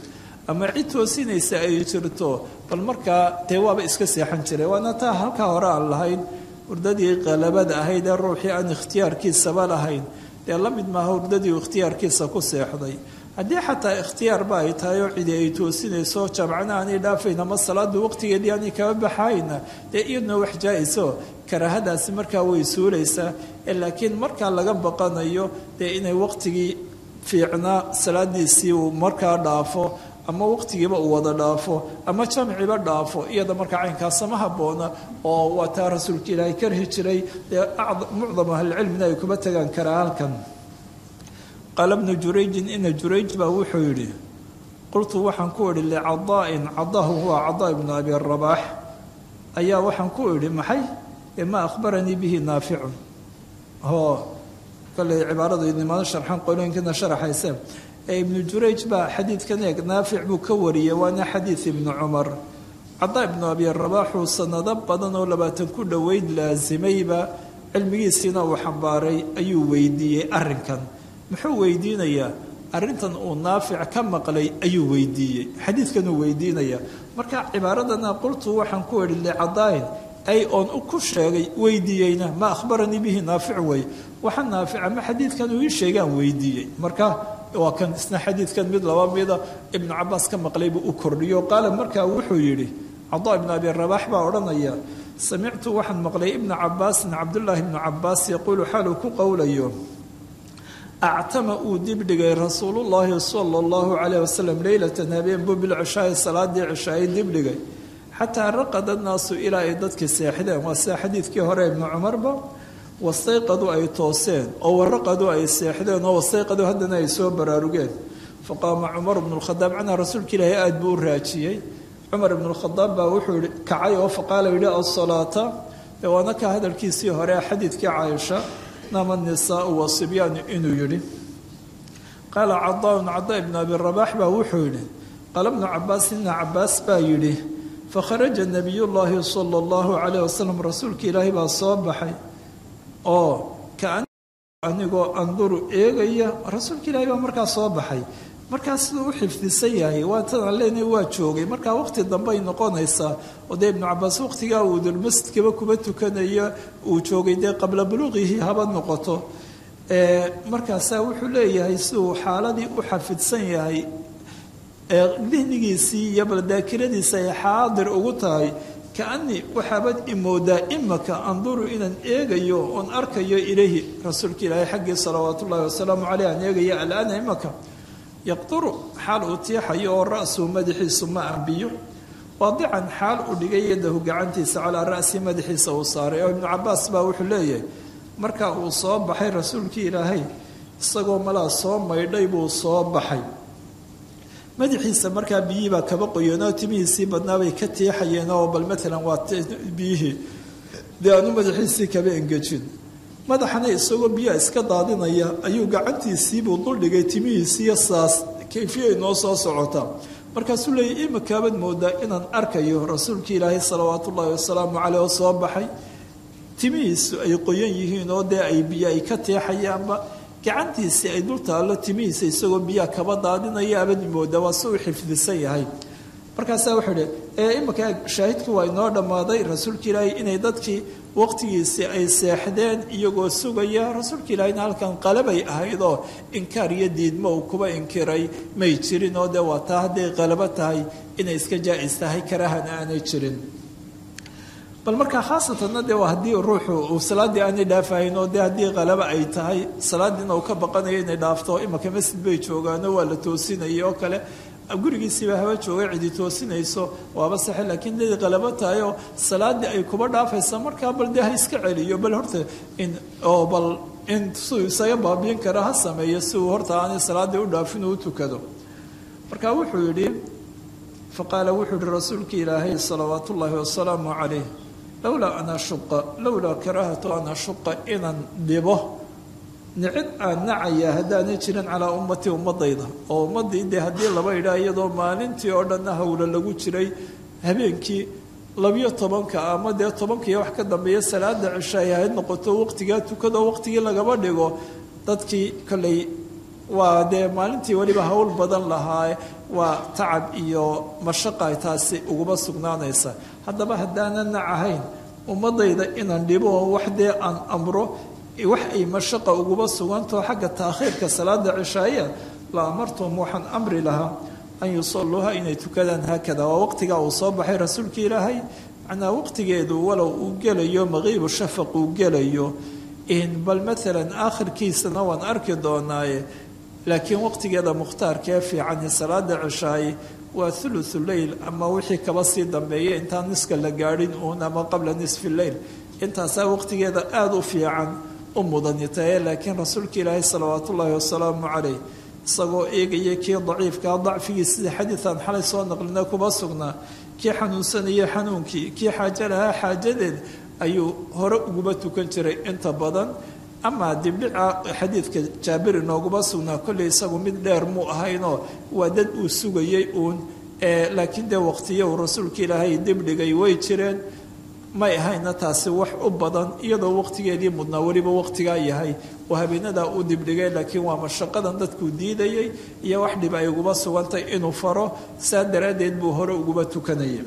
ama cid toosinaysa ay jirto bal markaa dee waaba iska seexan jiray waana taa halkaa hore aan lahayn hurdadii qalabada ahayd ee ruuxii aan ikhtiyaarkiisaba lahayn dee la mid maaha hurdadii ikhtiyaarkiisa ku seexday haddii xataa ikhtiyaarba ay tahay oo cidi ay toosinayso jamcana aanay dhaafayn ama salaadu waqtigeedii aanay kaba baxayna dee iyadna wax jaa-iso karaahadaasi markaa way suulaysaa laakiin markaa laga baqanayo dee inay waqtigii fiicnaa salaadiisii uu markaa dhaafo ama waqtigiiba uu wada dhaafo ama jamciba dhaafo iyada markaa caynkaasama haboona oo waa taa rasuulka ilaahay karhi jiray dee mucdam ahlicilmina ay kuba tagaan karaa halkan qaala bnu jurayjin ina jurayj baa wuxuu yidhi qultu waxaan ku idhi licadaa'in cadaahu huwa cadaa ibnu abi rabaax ayaa waxaan ku idhi maxay ee maa akhbaranii bihi naaficun hoo kale cibaaradu idnimaado sharxan qolooyinkana sharaxayse ee ibnu jurayj baa xadiidkan eeg naafic buu ka wariyey waana xadiid ibnu cumar cadaa ibnu abi rabaaxuu sanado badan oo labaatan ku dhoweyd laasimayba cilmigiisiina uu xambaaray ayuu weydiiyey arrinkan muxuu weydiinayaa arrintan uu naafic ka maqlay ayuu weydiiyey xadiidkanuu weydiinayaa marka cibaaradana qultu waxaan ku idhi licadaain ay oon ku sheegay weydiiyeyna ma akhbaranii bihi naafic wey waxa naafic ama xadiidkan uu ii sheegaan weydiiyey marka waa kan isna xadiidkan mid laba mida ibnu cabaas ka maqlay buu u kordhiyo qaala markaa wuxuu yidhi cadaa ibnu abi rabaax baa odhanaya samictu waxaan maqlay ibna cabaasin cabdullaahi ibnu cabaas yaquulu xaaluu ku qowlayo actama uu dibdhigay rasuulullaahi sala allahu calayh wasalam leylatan habeen buu bilcishaai salaadii cishaayay dibdhigay xataa raqada naasu ilaa ay dadkii seexdeen waa sida xadiidkii hore ibnu cumarba wastayqadu ay tooseen oo waraqadu ay seexdeen oo wastayqadu haddana ay soo baraarugeen faqaama cumar bnu lkhadaab canaa rasuulka ilaahay aada buu u raajiyey cumar ibnu lkhadaab baa wuxuu yihi kacay oo faqaala yidhi asalaata ee waana ka hadalkiisii hore xadiidkii caaisha nama nisaau wasibyaanu inuu yidhi qaala cadaaun cadaa ibnu abi rabaax baa wuxuu yidhi qaala bnu cabaas ibna cabaas baa yidhi fakharaja nabiyullaahi sala allahu calayh wasalam rasuulka ilaahay baa soo baxay oo kaan anigoo anduru eegaya rasuulka ilaahay baa markaa soo baxay markaa siduu u xifdisan yahay waa tadaan leenahay waa joogay markaa waqti dambe ay noqonaysaa oo dee ibnu cabaas waqtigaa uu dulmasjidkaba kuba tukanaya uu joogay dee qabla buluuqihi haba noqoto markaasaa wuxuu leeyahay siduu xaaladii u xafidsan yahay dihnigiisii iyo baldaakiradiisa ay xaadir ugu tahay kaanii waxaabad imoodaa imaka anduru inaan eegayo oon arkayo ilayhi rasuulka ilaahay xaggii salawaatu ullahi wasalaamu caleyh aan eegayo alaana imaka yaqduru xaal uu tiixayo oo ra-suu madaxiisu ma ambiyo waadican xaal uu dhigay yadahu gacantiisa calaa ra'si madaxiisa uu saaray oo ibnu cabaas baa wuxuu leeyahay marka uu soo baxay rasuulkii ilaahay isagoo malaa soo maydhay buu soo baxay madaxiisa markaa biyihii baa kaba qoyeen oo timihiisii badnaa bay ka tiixayeen oo bal maalan waa biyihii dee aanu madaxiisii kaba engejin madaxana isagoo biyaha iska daadinaya ayuu gacantiisiibuu duldhigay timihiisiiyo saas kayfiyay noo soo socota markaasuu leeyay imakaabad moodaa inaan arkayo rasuulkii ilaahay salawaatu ullaahi wasalaamu caleyh oo soo baxay timihiisu ay qoyan yihiin oo dee ay biyo ay ka teexayaanba gacantiisii ay dul taallo timihiisa isagoo biyaha kaba daadinaya abad moodaa waa si uu xifdisan yahay markaasaa wuxuu idhi ee imanka shaahidkii waa inoo dhammaaday rasuulka ilaahay inay dadkii waqtigiisii ay seexdeen iyagoo sugaya rasuulka ilaahayna halkan qalabay ahayd oo inkaar iyo diidmo uu kuba inkiray may jirin oo dee waa taa hadday qalabo tahay inay iska jaa-is tahay karahana aanay jirin bal markaa khaasatanna dee waa haddii ruuxu uu salaaddii aanay dhaafahayn oo dee haddii qalabo ay tahay salaaddiina uu ka baqanayo inay dhaafto imanka masjid bay joogaano waa la toosinayay oo kale gurigiisiiba haba joogay cidi toosinayso waaba saxe laakiin dad qalabo tahay oo salaadii ay kuba dhaafaysa markaa bal dee ha iska celiyo bal horta in oo bal in siduu isaga baabiin kara ha sameeyo si uu horta aanay salaaddii u dhaafin uu u tukado marka wuxuu yidhi faqaala wuxuu yihi rasuulka ilaahay salawaatu ullaahi wasalaamu calayh lowlaa an ashuqa lowlaa karaahatu an ashuqa inaan dhibo nicid aan nacaya haddaanay jirin calaa ummatii ummadayda oo ummaddii dee haddii laba idhaa iyadoo maalintii oo dhanna hawla lagu jiray habeenkii labiyo tobanka ama dee tobankiiyo wax ka dambeeya salaada cisha ay ahayd noqoto waqtigaa tukado waqtigii lagaba dhigo dadkii kolley waa dee maalintii weliba hawl badan lahaa waa tacab iyo mashaqa ay taasi uguba sugnaanaysa. haddaba haddaanan nac ahayn ummadayda inaan dhibo oo wax dee aan amro wax ay mashaqa uguba sugantao xagga taakhiirka salaada cishaaya la amartum waxaan amri lahaa an yusalluuha inay tukadaan haakada. waa waqtigaa uu soo baxay rasuulka ilaahay, macnaa waqtigeedu walow uu gelayo maqiibu shafaq uu gelayo bal maalan aakhirkiisana waan arki doonaaye, laakiin waqtigeeda mukhtaarkee fiican salaada cishaaye waa thuluthu leyl ama wixii kaba sii dambeeya intaan niska la gaadhin uun ama qabla nisfi leyl, intaasaa waqtigeeda aada u fiican u mudanitaye. laakiin rasuulka ilaahay salawaatu ullaahi wasalaamu caleyh isagoo eegaya kii daciifkaa dacfigii sida xadiidan xalay soo naqlina kuba sugnaa, kii xanuunsanaya xanuunkii, kii xaajo lahaa xaajadeed ayuu hore uguba tukan jiray inta badan. amaa dibdhica xadiidka jaabir inooguma sugnaa kolley isagu mid dheer muu ahaynoo waa dad uu sugayey uun, laakiin dee waqtiyo uu rasuulka ilaahay dibdhigay way jireen, may ahayna taasi wax u badan iyadoo waqtigeedii mudnaa weliba waqtigaa yahay oo habeenadaa u dibdhigay. laakiin waa mashaqadan dadkuu diidayay iyo wax dhib ay uguba sugantay inuu faro, saa daraaddeed buu hore uguba tukanayay.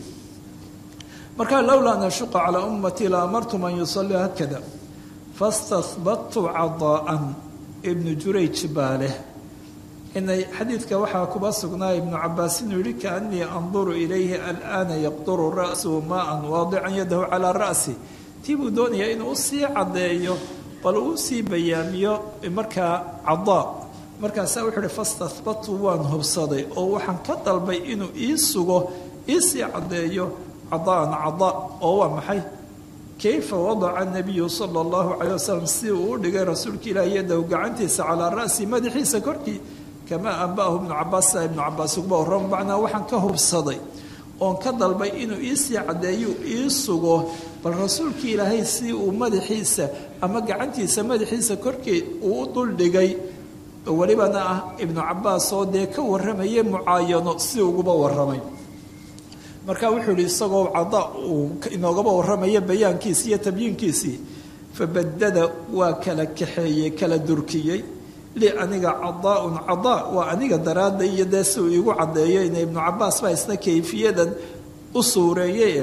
markaa lowlaa nashuqa calaa ummatii la amartum an yusallii hakada fastahbadtu cadaa'an. ibnu jurayj baa leh inay xadiidka waxaa kuba sugnaa ibnu cabaas inuu yihi kaanii anduru ilayhi alaana yaqduru ra'suhu maaan waadican yadahu calaa ra'si. tii buu doonayaa inuu usii caddeeyo bal uu sii bayaamiyo markaa cadaa. markaasaa wuxuu uhi fastahbadtu waan hubsaday oo waxaan ka dalbay inuu ii sugo iisii caddeeyo cadaan cadaa oo waa maxay kayfa wadaca nabiyu sala allahu calay wasalam si uu u dhigay rasuulka ilaahi yadahu gacantiisa calaa ra'si madaxiisa korkii kamaa anba'ahu ibnu cabaas saa ibnu cabaas uguba warramo. macnaa waxaan ka hubsaday oon ka dalbay inuu iisii caddeeyo ii sugo bal rasuulka ilaahay si uu madaxiisa ama gacantiisa madaxiisa korkii uu u duldhigay, welibana ah ibnu cabaas oo dee ka warramayay mucaayano si uguba warramay. marka wuxuu yihi isagoo cadaa uu inoogaba warramaya bayaankiisii iyo tabyiinkiisii, fabadada waa kala kaxeeyey kala durkiyey li aniga cadaaun cadaa waa aniga daraadda iyo dee si uu iigu caddeeyeyna ibnu cabaas baa isna kayfiyadan u suureeyey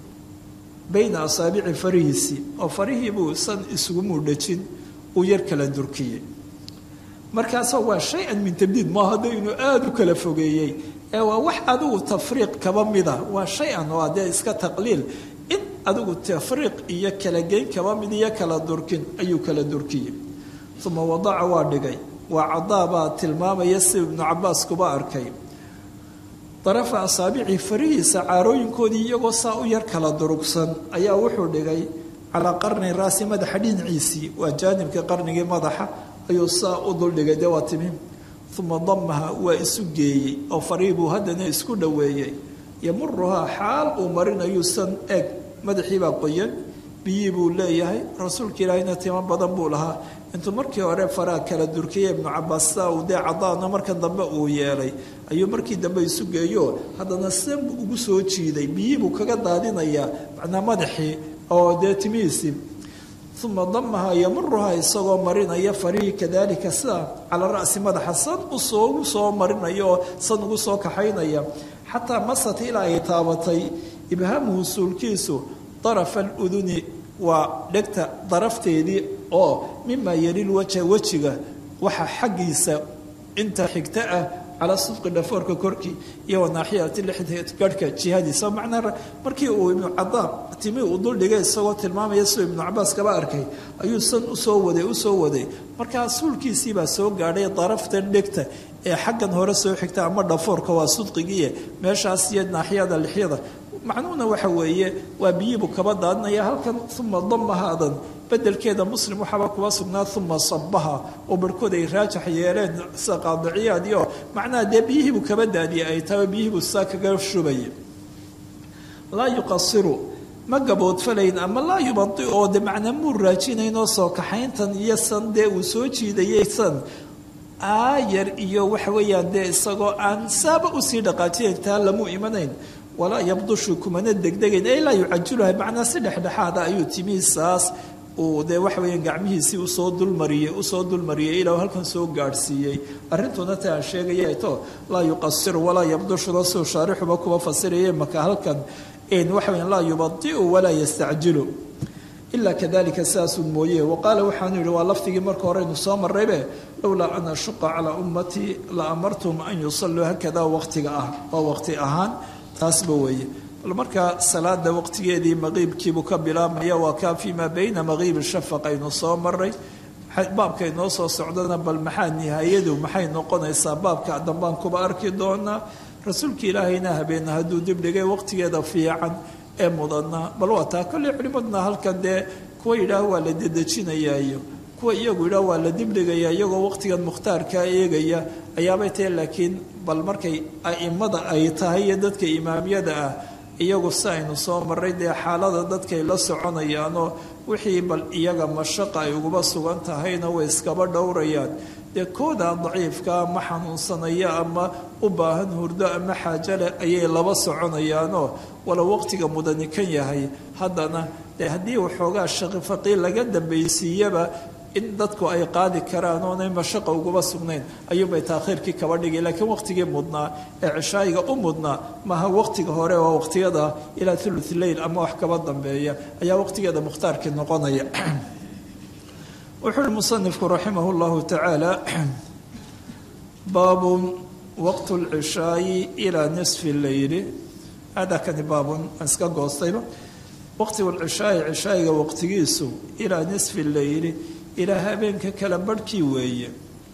bayna asaabici farihiisii oo farihiibuu san isugu muudhajin uu yar kala durkiyey. markaasoo waa shay-an min tabdiid maaha hadda inuu aada u kala fogeeyey ee waa wax adigu tafriiq kaba mida, waa shay-an oo adee iska taqliil in adigu tafriiq iyo kala geyn kaba mid iyo kala durkin ayuu kala durkiyey. uma wadaca waa dhigay, waa cadaa baa tilmaamaya si ibnu cabaas kuba arkay, darafa asaabici farihiisa caarooyinkoodii iyagoo saa u yar kala durugsan ayaa wuxuu dhigay calaa qarni raasi madaxa dhinaciisii, waa jaanibka qarnigii madaxa ayuu saa u duldhigay dee waa timi. uma damaha waa isu geeyey oo farihii buu haddana isku dhoweeyey, yamuruhaa xaal uu marinayuu san eeg madaxiibaa qoyan, biyii buu leeyahay. rasuulka ilaahayna timo badan buu lahaa, intuu markii hore faraha kala durkiyey ibnu cabaas saa uu dee cadaana marka dambe uu yeelay ayuu markii dambe isu geeyo haddana san buu ugu soo jiiday, biyii buu kaga daadinayaa macnaa madaxii oo dee timihiisii. uma damaha yamuruhaa isagoo marinaya farihii kadalika sida calaa ra'si madaxa san usoogu soo marinaya oo san ugu soo kaxaynaya, xataa masat ilaa ay taabatay ibhaamuhu suulkiisu darafa aluduni waa dhegta darafteedii oo mimaa yalil wajha wejiga waxa xaggiisa inta xigta ah calaa sudqi dhafoorka korkii iyo wanaaxiyati garhka jihadiisa. macnaa markii uu ibnu cadaa timi uu duldhigay isagoo tilmaamaya siduu ibnu cabaas kaba arkay ayuu san usoo waday usoo waday markaa suulkiisiibaa soo gaadhay daraftan dhegta ee xaggan hore soo xigta ama dhafoorka waa sudqigiiye meeshaas iyo naaxiyada lixyada. macnuhuna waxa weeye waa biyiibuu kaba daadinaya halkan. uma damahaadan bedelkeeda muslim waxaaba kuba sugnaa uma sabaha oo barhkood ay raajax yeeleen sida qaadiciyaad iyo macnaha dee biyihiibuu kaba daadiyay ay tahay biyihiibuu saa kaga shubaya. laa yuqasiru ma gaboodfalayn ama laa yubadi oo de macnaa muu raajinaynoo soo kaxayntan iyo san dee uu soo jiidayay san aayar iyo waxa weeyaan dee isagoo aan saaba usii dhaqaajinayn taa lamuu imanayn. walaa yabdushu kumana degdegayn ay laa yucajiluha macnaa si dhexdhexaada ayuu timihiisaas uu dee waxa weeyaan gacmihiisii usoo dulmariyey usoo dulmariyey ilaa halkan soo gaadhsiiyey arrintuna ta aan sheegaya ay to laa yuqasiru walaa yabdushuda soo shaarixuba kuwa fasiraya maka halkan waxa weeyaan laa yubadi'u walaa yastacjilu ilaa kadalika saasun mooye waqaala waxaanu yidhi waa lafdigii marka hore aynu soo marraybe lowlaa an ashuqa calaa ummatii la amartum an yusalluu hakadaa waqtiga ah oo waqti ahaan taasba weeye bal markaa salaada waqtigeedii maqiibkiibuu ka bilaabmaya waa kaa fii maa bayna maqiibi shafaq aynu soo maray baabka inoo soo socdana bal maxaa nihaayadu maxay noqonaysaa baabka dambaan kuba arki doonaa rasuulka ilaahayna habeenna hadduu dibdhigay waqtigeeda fiican ee mudana bal waa taa kolley culimadna halkan dee kuwa yidhaah waa la dedejinayaa iyo kuwa iyagu yidhaah waa la dibdhigayaa iyagoo waqtigan mukhtaarkaa eegaya ayaabay tahay laakiin bal markay a'immada ay tahay iyo dadka imaamyada ah iyagu si aynu soo marray dee xaalada dadkay la soconayaanoo wixii bal iyaga mashaqa ay uguba sugan tahayna way iskaba dhowrayaan dee kooda daciifka ama xanuunsanaya ama u baahan hurdo ama xaajo leh ayay laba soconayaanoo wala waqtiga mudani kan yahay haddana dee haddii waxoogaa shaqi faqii laga dambaysiiyaba in dadku ay qaadi karaan oonay mashaqa uguba sugnayn ayuunbay taakhiirkii kaba dhigay laakiin waqtigii mudnaa ee cishaayiga u mudnaa maaha waqtiga hore oo waqtiyada ilaa thuluth leyl ama wax kaba dambeeya ayaa waqtigeeda mukhtaarkii noqonaya wuxuu uhi musanifku raximah llahu tacaala baabun waqtu lcishaayi ilaa nisfi leyli hada kani baabun aan iska goostayba waqtigu lcishaayi cishaayiga waqtigiisu ilaa nisfi leyli ilaa habeenka kala barhkii weeye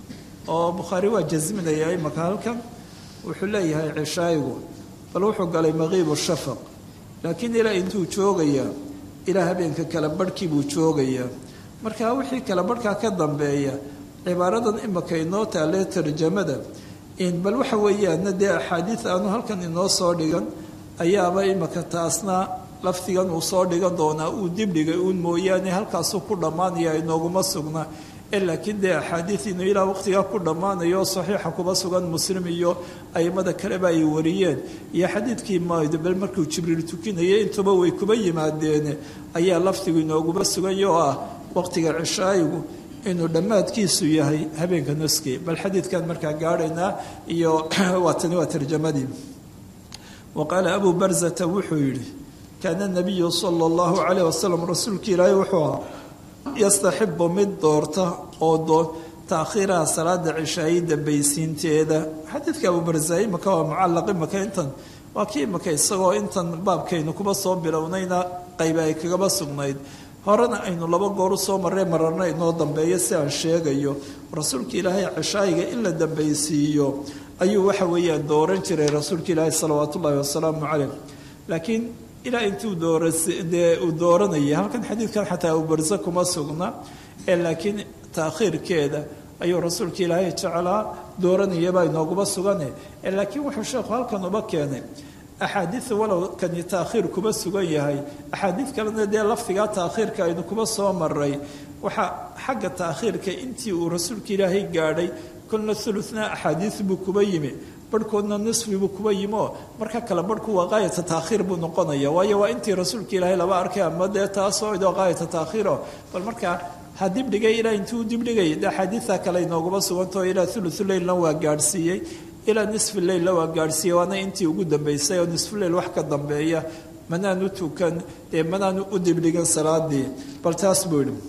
oo bukhaari waa jasminayaa imaka halkan wuxuu leeyahay cishaayigu bal wuxuu galay maqiibu shafaq laakiin ilaa intuu joogayaa ilaa habeenka kala barhkii buu joogayaa markaa wixii kala barhkaa ka dambeeya cibaaradan imaka inoo taalee tarjamada bal waxa weeyaana dee axaadiid aanu halkan inoo soo dhigan ayaaba imaka taasna lafdigan uu soo dhigan doonaa uu dibdhigay uun mooyaane halkaasuu ku dhammaanaya inooguma sugna ee laakiin dee axaadiid inuu ilaa waqtigaa ku dhammaanayo saxiixa kuba sugan muslim iyo aimada kaleba ay wariyeen iyo xadiidkii mayd bal markuu jibriil tukinayay intuba way kuba yimaadeene ayaa lafdigu inooguma suganya oo ah waqtiga cishaayigu inuu dhammaadkiisu yahay habeenka nuski bal xadiidkan markaa gaadhaynaa iyo waatani waa tarjamadii wa qaala abu barzata wuxuu yidhi kaana nabiyu sala allahu calayh wasalam rasuulka ilaahay wuxuu ahaa yastaxibu mid doorta oo doo taakhiiraha salaada cishaayi dambaysiinteeda xadiidka abu barza imaka waa mucallaq imaka intan waa kii imaka isagoo intan baabkaynu kuba soo bilownayna qayba ay kagaba sugnayd horena aynu laba goor u soo marray mararna inoo dambeeyo si aan sheegayo rasuulka ilaahay cishaayiga in la dambaysiiyo ayuu waxa weeyaan dooran jiray rasuulka ilaahay salawaatu ullaahi wasalaamu caleyh laakiin ilaa intuu dooradee uu dooranayay halkan xadiidkan xataa abu barse kuma sugna ee laakiin taakhiirkeeda ayuu rasuulka ilaahay jeclaa dooranayabaa inooguma sugane ee laakiin wuxuu sheekhu halkan uba keenay axaadiid walow kani taakhiir kuba sugan yahay axaadiid kalena dee lafdigaa taakhiirka aynu kuba soo maray waxaa xagga taakhiirka intii uu rasuulka ilaahay gaadhay kolna uluna axaadiid buu kuba yimi barhkoodna nisfi buu kuba yimi oo marka kale barhku waa qaayata taakhiir buu noqonaya waayo waa intii rasuulka ilaahay laba arkay ama dee taasoo idoo qaayata taakhiiro bal markaa ha dibdhigay ilaa intuu dibdhigay axaadiidta kale inooguma sugantao ilaa thuluthu leylna waa gaadhsiiyey ilaa nisfi leylla waa gaadhsiiyey waana intii ugu dambaysay oo nisfu leyl wax ka dambeeya manaanu tukan dee manaanu u dibdhigan salaadii bal taas buu yidhi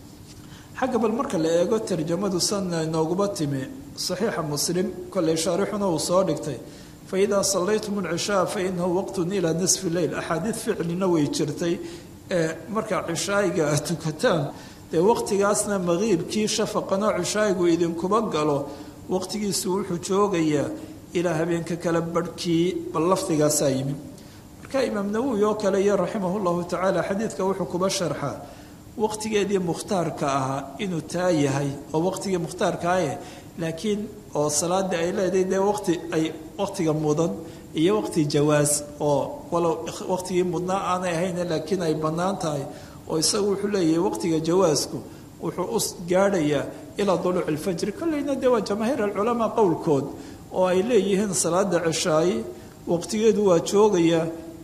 xagga bal marka la eego tarjamadu sanna inooguma timi saxiixa muslim kolley shaarixuna uu soo dhigtay fa idaa sallaytum alcishaa fa inahu waqtun ilaa nisfi leyl axaadiid ficlina way jirtay ee markaa cishaayiga aad tukataan dee waqtigaasna maqiibkii shafaqana cishaayigu idinkuba galo waqtigiisu wuxuu joogayaa ilaa habeenka kale barhkii bal lafdigaasaa yimi marka imaam nawowi oo kale iyo raximah llahu tacaala xadiidka wuxuu kuba sharxaa waqtigeedii mukhtaarka ahaa inuu taa yahay oo waqtigii mukhtaarka ahe laakiin oo salaadii ay leedahay dee waqti ay waqtiga mudan iyo waqti jawaas oo walow waqtigii mudnaa aanay ahayn laakiin ay bannaan tahay oo isagu wuxuu leeyahay waqtiga jawaasku wuxuu u gaadhayaa ilaa duluuc alfajri kolleyna dee waa jamaahiir alculamaa qowlkood oo ay leeyihiin salaada cishaayi waqtigeedu waa joogayaa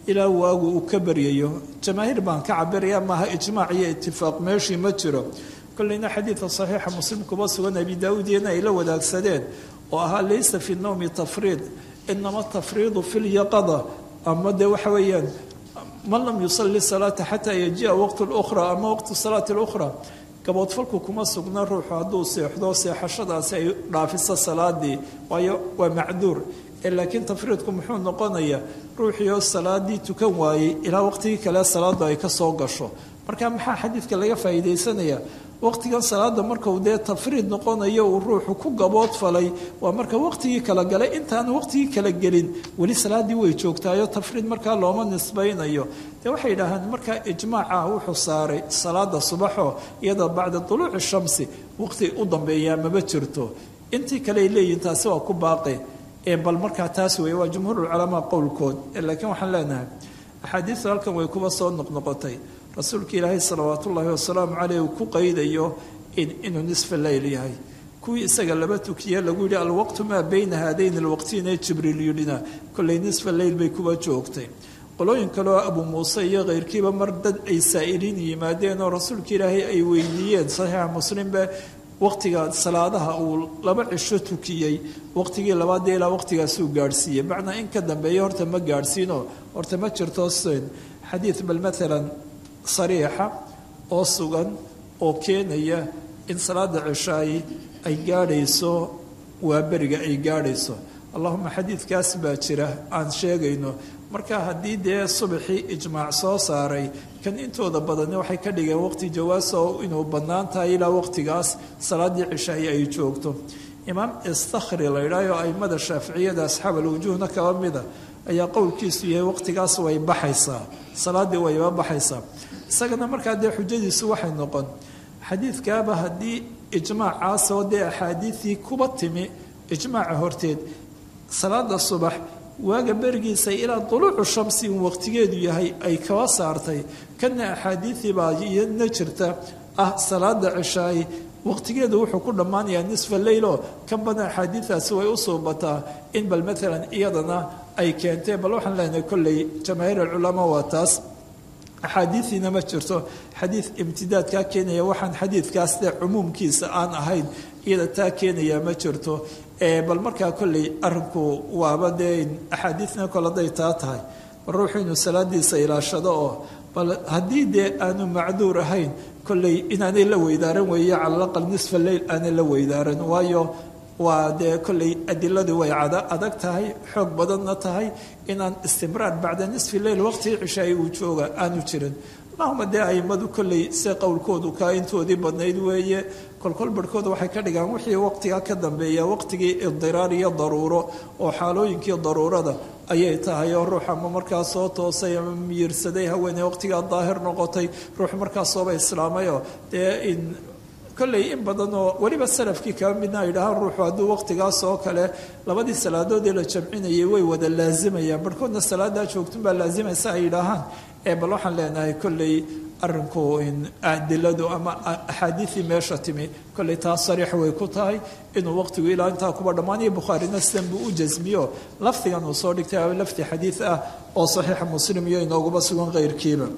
ilaa waagu uu ka baryayo. jamaahiir baan ka cabiraya maaha ijmaac iyo itifaaq meeshii ma jiro. kolleyna xadiidka saxiixa muslim kuba sugan abi daawuud iyana ay la wadaagsadeen oo ahaa laysa fi nawmi tafriid inama tafriidu fi lyaqada, ama dee waxa weeyaan man lam yusalli salaata xataa yajiia waqtu lukhra ama waqtu salaati lukhra. gaboodfalku kuma sugna ruuxu hadduu seexdo seexashadaasi ay dhaafiso salaadii, waayo waa macduur. laakiin tafriidku muxuu noqonayaa ruuxiioo salaadii tukan waayey ilaa waqtigii kale salaadu ay ka soo gasho. marka maxaa xadiidka laga faa'iidaysanayaa waqtigan salaada markuu dee tafriid noqonayo uu ruuxu ku gabood falay waa marka waqtigii kala galay, intaan waqtigii kala gelin weli salaadii way joogtaayo tafriid markaa looma nisbaynayo. dee waxay yidhaahaan markaa ijmaaca wuxuu saaray salaada subaxoo iyada bacda duluuci shamsi waqti u dambeeyaa maba jirto, intii kale ay leeyihin taasi waa ku baaqi. bal markaa taas weeye waa jumhuurulculamaa qowlkood. laakiin waxaan leenahay axaadiistu halkan way kuba soo noqnoqotay. rasuulka ilaahay salawaat ullaahi wasalaamu caleyh uu ku qaydayo inuu nisfa leyl yahay. kuwii isaga laba tukiye lagu yidhi alwaqtu maa bayna haadayn alwaqtiin ee jibriil yidhina kolley nisfa leyl bay kuba joogtay. qolooyin kaleo abuu muuse iyo keyrkiiba mar dad ay saa'iliin yimaadeen oo rasuulka ilaahay ay weydiiyeen saxiixa muslimbe waqtiga salaadaha uu laba cisho tukiyey waqtigii labaad ilaa waqtigaasuu gaadhsiiyey, macnaa in ka dambeeya horta ma gaadhsiino horta ma jirto sen xadiid bal maalan sariixa oo sugan oo keenaya in salaada cishaay ay gaadhayso waa beriga ay gaadhayso. allahuma xadiidkaas baa jira aan sheegayno. marka haddii dee subaxii ijmaac soo saaray kan intooda badani waxay ka dhigeen waqti jawaas oo inuu bannaan tahay ilaa waqtigaas salaaddii cishaay ay joogto. imaam istakhri la yidhaaho aimada shaaficiyada asxaab alwujuuhna kaba mida ayaa qowlkiisu yahay waqtigaas way baxaysaa, salaaddii wayba baxaysaa. isagana markaa dee xujadiisu waxay noqon xadiidkaaba haddii ijmaacaasoo dee axaadiidii kuba timi ijmaaca horteed salaada subax waaga berigiisa ilaa duluucu shamsi uu waqtigeedu yahay ay kaba saartay, kana axaadiidii baa iyadna jirta ah salaada cishaay waqtigeedu wuxuu ku dhammaanayaa nisfa leylo kan badan axaadiidaasi way u suubataa in bal maalan iyadana ay keentee. bal waxaan leenahay kolley jamaahiir alculamaa waa taas. axaadiidiina ma jirto xadiid imtidaadkaa keenaya waxaan xadiidkaas dee cumuumkiisa aan ahayn iyada taa keenaya ma jirto. bal markaa kolley arinku waaba dee axaadiidna kol hadday taa tahay bal ruuxu inuu salaadiisa ilaashado oo bal haddii dee aanu macduur ahayn kolley inaanay la weydaaran weeye cala alaqal nisfa leyl aanay la weydaaran, waayo waa dee kolley adiladii way adag tahay xoog badanna tahay inaan istimraar bacda nisfi leyl waqtigii cishaay uu jooga aanu jirin. allahuma dee aimadu kolley se qowlkoodu kaa intoodii badnayd weeye. kolkol barhkooda waxay ka dhigaan wixii waqtigaa ka dambeeya waqtigii idiraar iyo daruuro oo xaalooyinkii daruurada ayay tahay oo ruux ama markaa soo toosay ama miyirsaday haweeney waqtigaa daahir noqotay ruux markaa sooba islaamayoo dee in kolley in badan oo weliba salafkii kaba midna ay dhahaan ruuxu hadduu waqtigaas oo kale labadii salaadoodii la jamcinayay way wada laazimayaan, barhkoodna salaadaa joogtun baa laazimaysa ay dhahaan. ee bal waxaan leenahay kolley arinku in adiladu ama axaadiidii meesha timi kolley taas sariix way ku tahay inuu waqtigu ilaa intaa kuba dhammaanayo. bukhaarina sidan buu u jasmiyo lafdigan uu soo dhigtay lafdi xadiid ah oo saxiixa muslim iyo inooguba sugan keyrkiiba.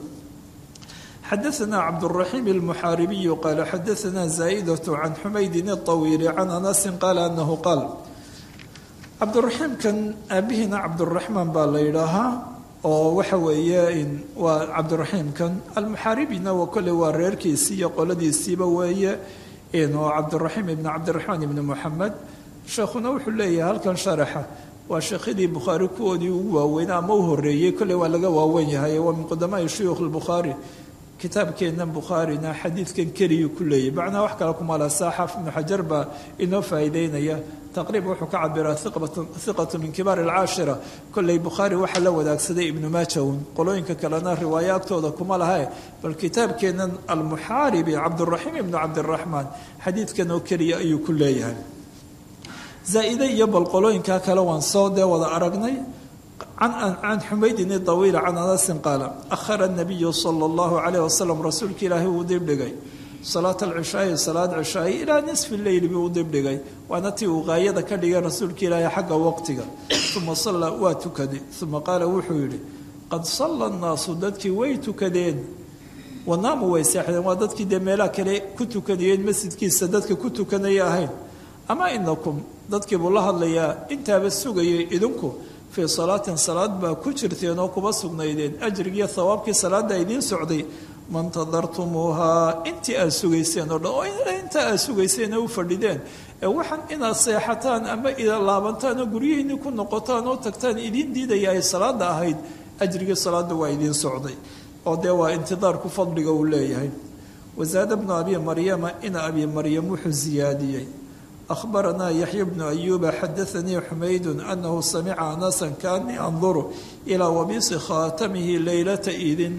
xadaثna cabdالرaحيم الmuxaaribiyu qaala xadaثna zaaئdaة can xumaydin الطawiili can anasi qaala anahu qaal. cabduraxiimkan aabihiina cabduraxmaan baa la yidhaahaa oo waxa weeye waa cabduraxiimkan almuxaaribina waa kolley waa reerkiisii iyo qoladiisiiba weeye oo cabduraxiim ibn cabdiraxmaan ibni moxamed. sheekhuna wuxuu leeyahay halkan sharaxa waa sheekhadii bukhaari kuwoodii ugu waaweyn ama u horeeyey kolley waa laga waawen yahay waa min qudamaai shuyuukh الbukhaari. kitaabkeennan bukhaarina xadiidkan keliyuu ku leeyahy macnaa wax kale kuma laha. saaxaf ibnu xajar baa inoo faa'iideynaya taqriiban wuxuu ka cabiraa hiqatu min kibaar alcaashira. kolley bukhaari waxaa la wadaagsaday ibnu maajawn, qolooyinka kalena riwaayo agtooda kuma lahae bal kitaabkeennan almuxaaribi cabduraxiim ibnu cabdiraxmaan xadiidkan oo keliya ayuu ku leeyahay. zaa'ide iyo bal qolooyinkaa kale waan soo dee wada aragnay. can xumaydin طawiila can anasin qaala ahara الnabiyu salى اllahu عalayh wasalam rasuulka ilaahay uu dibdhigay salaat alcishaai salaad cishaai ilaa nisfi leyli buu u dibdhigay waana tii uu qaayada ka dhigay rasuulka ilaahay xagga waqtiga. uma sallaa waa tukaday uma qaala wuxuu yidhi qad salla annaasu dadkii way tukadeen wanaamu way seexdeen waa dadkii dee meelaha kale ku tukadayeen masjidkiisa dadka ku tukanaya ahayn ama inakum dadkii buu la hadlayaa intaaba sugayay idinku fii salaatin salaad baa ku jirteen oo kuba sugnaydeen ajrigiiyo thawaabkii salaadda idiin socday mantadartumuuhaa intii aad sugayseen oo dhan oo inta aad sugayseen u fadhideen ee waxaan inaad seexataan ama ida laabantaan oo guryihiinni ku noqotaan oo tagtaan idiin diidaya ay salaada ahayd ajrigii salaadda waa idiin socday oo dee waa intidaarku fadliga uu leeyahay wasaada bnu abi maryama ina abi maryam wuxuu ziyaadiyey أخبرنا يحيى بن أيوب حدثني حميد أنه سمع أناسا كان ينظر إلى وبيص خاتمه ليلة إذن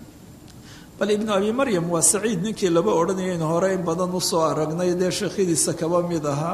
بل ابن أبي مريم وسعيد نكي لبا أرنين هورين بدن نصو أرقنا يدي شيخي السكبا ميدها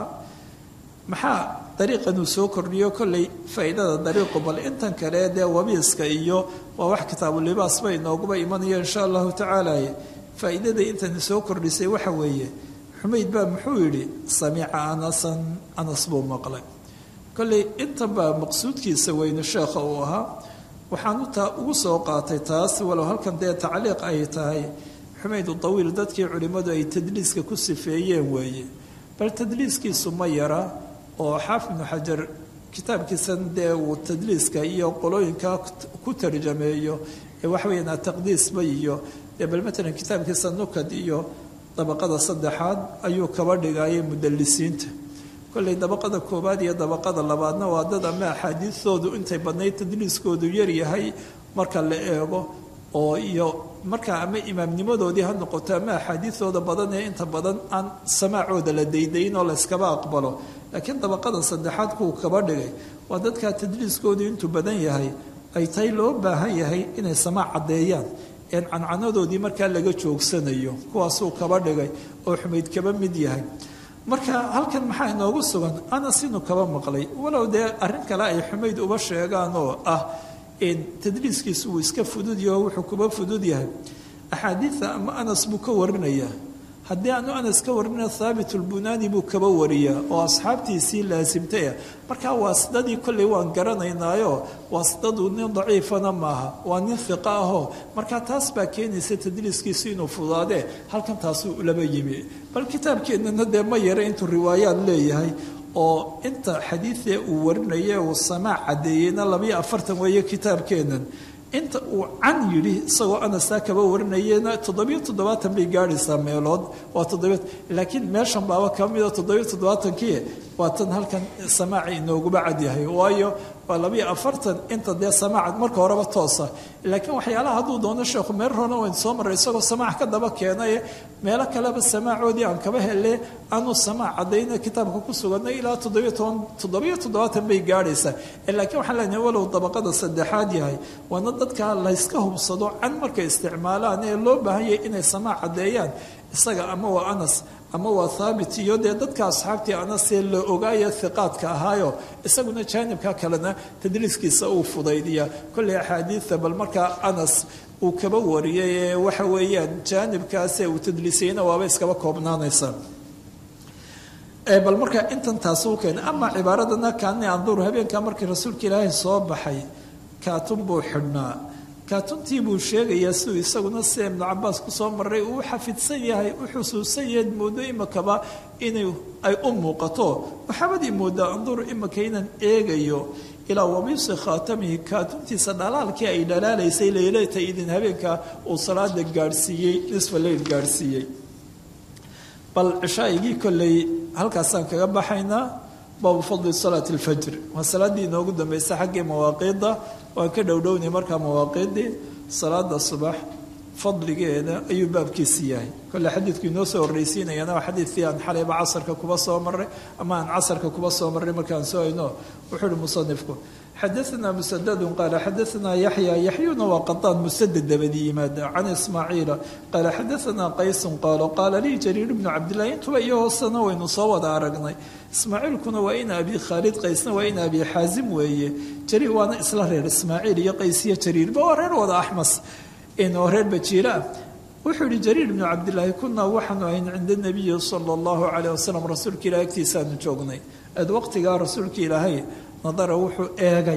محا طريقة نسوكر نيو كل فائدة طريقة بل انتن كريدة وبيص كأيو ووح كتاب اللباس بين وقبا إيمانيا إن شاء الله تعالى فائدة انتن نسوكر لسي وحوية xumayd baa muxuu yidhi samica anasan anas buu maqlay kolley intan baa maqsuudkiisa weyne sheekha uu ahaa waxaan utaa ugu soo qaatay taas walow halkan dee tacliiq ay tahay xumayd udawiil dadkii culimmadu ay tadliiska ku sifeeyeen weeye bal tadliiskiisu ma yara oo xaafid ibnu xajar kitaabkiisan dee uu tadliiska iyo qolooyinka ku tarjameeyo ee waxa weeyaan taqdiisba iyo dee bal matalan kitaabkiisa nukad iyo dabaqada saddexaad ayuu kaba dhigayay mudallisiinta kolley dabaqada koobaad iyo dabaqada labaadna waa dad ama axaadiistoodu intay badnayd tadliiskoodu yaryahay marka la eego oo iyo markaa ama imaamnimadoodii ha noqoto ama axaadiistooda badan ee inta badan aan samaacooda la daydayn oo la iskaba aqbalo laakiin dabaqada saddexaad kuu kaba dhigay waa dadkaa tadliiskoodu intuu badan yahay ay tahay loo baahan yahay inay samaac caddeeyaan een cancanadoodii markaa laga joogsanayo kuwaasuu kaba dhigay oo xumayd kaba mid yahay marka halkan maxaa inoogu sugan anas inuu kaba maqlay walow dee arrin kale ay xumayd uba sheegaan oo ah in tadliiskiisu uu iska fudud yaho wuxuu kuba fudud yahay axaadiida ama anas buu ka warinayaa haddii aanu anas ka warina thaabit ulbunaani buu kaba wariyaa oo asxaabtiisii laasimtaya markaa waasidadii kolley waan garanaynaayo waasidadu nin daciifana maaha waa nin hiqa ahoo markaa taas baa keenaysa tadliiskiisu inuu fudaadee halkan taasuu laba yimi bal kitaabkeennana dee ma yara intuu riwaayaad leeyahay oo inta xadiidee uu warinaye uu samaac caddeeyeyna labayo afartan weeye kitaabkeennan inta uu can yidhi isagoo anastaa kaba warinayena toddobiyo toddobaatan bay gaadhaysaa meelood waa toddobiyo laakiin meeshan baaba ka mida toddobiyo toddobaatankii waa tan halkan samaaci inooguba cadyahay waayo waa labayo afartan inta dee samaac marka horeba toosa laakiin waxyaalaha hadduu doono sheekhu meel horena waynu soo marray isagoo samaac ka daba keenaye meelo kaleba samaacoodii aan kaba hele aanu samaac caddayna kitaabka ku suganay ilaa toddobiyo toban toddobiyo toddobaatan bay gaadhaysaa laakiin waxaan leenahay walow dabaqada saddexaad yahay waana dadka layska hubsado can markay isticmaalaan ee loo baahanyay inay samaac caddeeyaan isaga ama waa anas ama waa thaabit iyo dee dadka asxaabtii anasee la ogaayo hiqaadka ahaayo isaguna jaanibka kalena tadliiskiisa uu fudaydiya kolley axaadiida bal markaa anas uu kaba wariyay ee waxa weeyaan jaanibkaasee uu tadliisayna waaba iskaba koobnaanaysaa bal markaa intan taasuu keenay ama cibaaradana kaani anduru habeenkaa markii rasuulka ilaahay soo baxay kaatun buu xidhnaa kaatuntii buu sheegayaa siduu isaguna sida ibnu cabaas kusoo maray uu xafidsan yahay u xusuusan yahay moodo imakaba inay ay u muuqato waxaabadii moodaa anduru imaka inaan eegayo ilaa wabiisi khaatamihi kaatuntiisa dhalaalkii ay dhalaalaysay leylata idin habeenka uu salaada gaadhsiiyey nisfa leyl gaadhsiiyey bal cishaa'igii kolley halkaasaan kaga baxaynaa baabu fadli salaati alfajr waa salaaddii inoogu dambaysa xaggii mawaaqiidda waan ka dhowdhownay markaa mawaaqiiddii salaada subax fadligeeda ayuu baabkiisi yahay kolle xadiidku inoo soo horreysiinayana waa xadiidkii aan xalayba casarka kuba soo marray ama aan casarka kuba soo marray markaan soo hayno wuxuu uhi musanifku xadaثna msdd qaala xadaثna yaxya yaxyuna waa qaطaan musaded dabadi yimaada can ismaaciila qaala xadaثna qaysu qaalo qaala lii jariir bnu cabdillahi intuba iyo hoosena waynu soo wada aragnay ismaaciilkuna waa in abi khaalid qaysna waa in abi xaazim weeye jariir waana isla reer ismaaciil iyo qays iyo jariirba waa reer wada axmas oo reer bajiiraa wuxuu yihi jariir bnu cabdillaahi kunaa waxaanu ahayn cinda nabiyi sala allahu calayh wasalam rasuulka ilaah agtiisaanu joognay ad waqtigaa rasuulka ilaahay nadara wuxuu eegay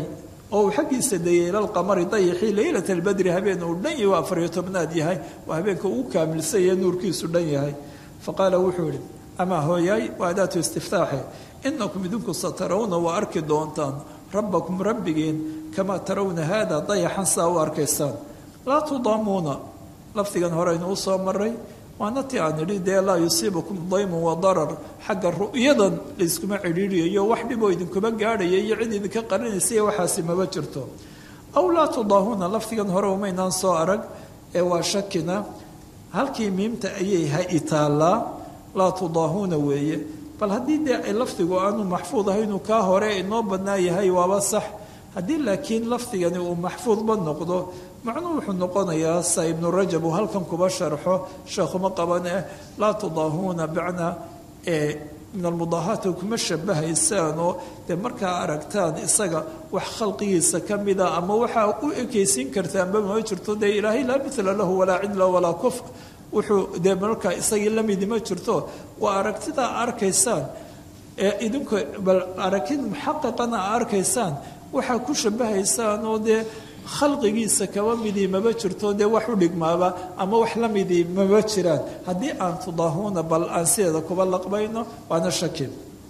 oo uu xaggiisa dayay ila alqamari dayaxii leylata albadri habeen uu dhan yahay afar iyo tobnaad yahay waa habeenka ugu kaamilsan yahay nuurkiisu dhan yahay faqaala wuxuu yihi amaa hooyaay waa adaatu istiftaaxe inakum idinku satarawna waa arki doontaan rabbakum rabbigiin kamaa tarawna haada dayaxan saa u arkaysaan laa tudaamuuna lafdigan horeynu u soo maray waana ti aan idhi dee laa yusiibukum daymun wa darar xagga ru'yadan layskuma cidhiidhiyayo wax dhiboo idinkuma gaadhaya iyo cid idinka qarinaysa iyo waxaasi maba jirto aw laa tudaahuuna lafdigan hore umaynaan soo arag ee waa shakina halkii miimta ayay ha itaallaa laa tudaahuuna weeye bal haddii dee ay lafdigu aanu maxfuud ahaynu kaa hore inoo badnaa yahay waaba sax haddii laakiin lafdigani uu maxfuudba noqdo macnuhu wuxuu noqonayaa sa ibnu rajab uu halkan kuba sharxo sheekhuma qaban eh laa tudaahuuna bacnaa ee min almudaahaati kuma shabahaysaanoo dee markaa aragtaan isaga wax khalqigiisa ka mida ama waxaa u ekaysiin kartaanba ma jirto dee ilaahay laa mithla lahu walaa cidla walaa kufr wuxuu dee markaa isagii lamidi ma jirto waa aragtidaa arkaysaan ee idinku bal aragtid muxaqiqana a arkaysaan waxaa ku shabahaysaan oo dee khalqigiisa kaba midii maba jirto dee wax u dhigmaaba ama wax la midii maba jiraan haddii aan tudaahuuna bal aan sideeda kuba laqbayno waana shaki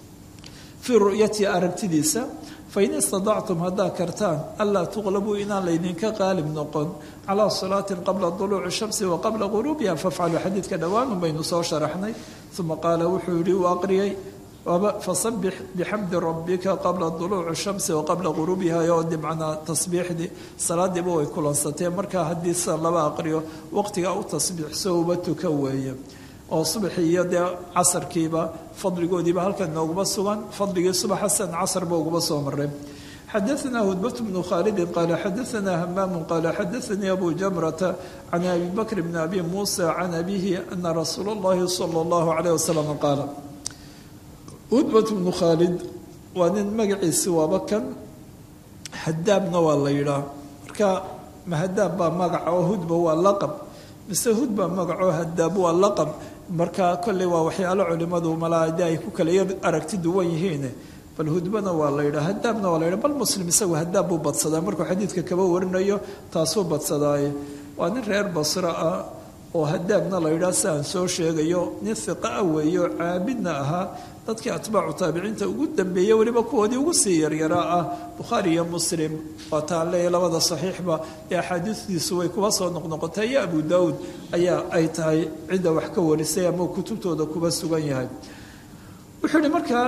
fii ru'yati aragtidiisa fain istadactum haddaa kartaan anlaa tuqlabuu inaan laydinka qaalib noqon calaa salaatin qabla duluuci shamsi wa qabla guruubiha fafcaluu xadiidka dhowaanun baynu soo sharaxnay uma qaala wuxuu yihi uu aqriyay fasabix bixamdi rabbika qabla duluuci shamsi wa qabla guruubiha oo dimcnaa tasbiixdii salaadiiba way kulansatee markaa haddii sida laba aqriyo waqtigaa u tasbiixso uba tuka weeye oo subaxii iyo dee casarkiiba fadligoodiiba halkan nooguma sugan fadligii subaxa san casarba uguma soo maray xadaثna hudbat bnu khaalidi qaala xadaثna hamaamu qaala xadaثanii abu jamrata can abi bakr bni abi muusa can abihi ana rasuula اllahi salى اllahu alayh wasalam qaala hudbat bnu khaalid waa nin magaciisi waaba kan hadaabna waa la yidhaah marka mahadaab baa magaca oo hudba waa laqab mise hudba magacoo hadaab waa laqab marka kolley waa waxyaalo culimadu malaade ay ku kala yar aragti duwan yihiin bal hudbana waa la yidhaha hadaabna waa la yidhaha bal muslim isagu hadaab buu badsadaa markuu xadiidka kaba warinayo taasuu badsadaaye waa nin reer basra ah oo hadaabna la yidhaha si aan soo sheegayo nin hiqa ah weeye oo caabidna ahaa dadkii atbaacu taabiciinta ugu dambeeyey weliba kuwoodii ugu sii yaryaraa ah bukhaari iyo muslim waa taan leeya labada saxiixba ee axaadiistiisu way kuba soo noqnoqotay iyo abu daawuud ayaa ay tahay cidda wax ka warisay ama kutubtooda kuba sugan yahay wuxuu yihi markaa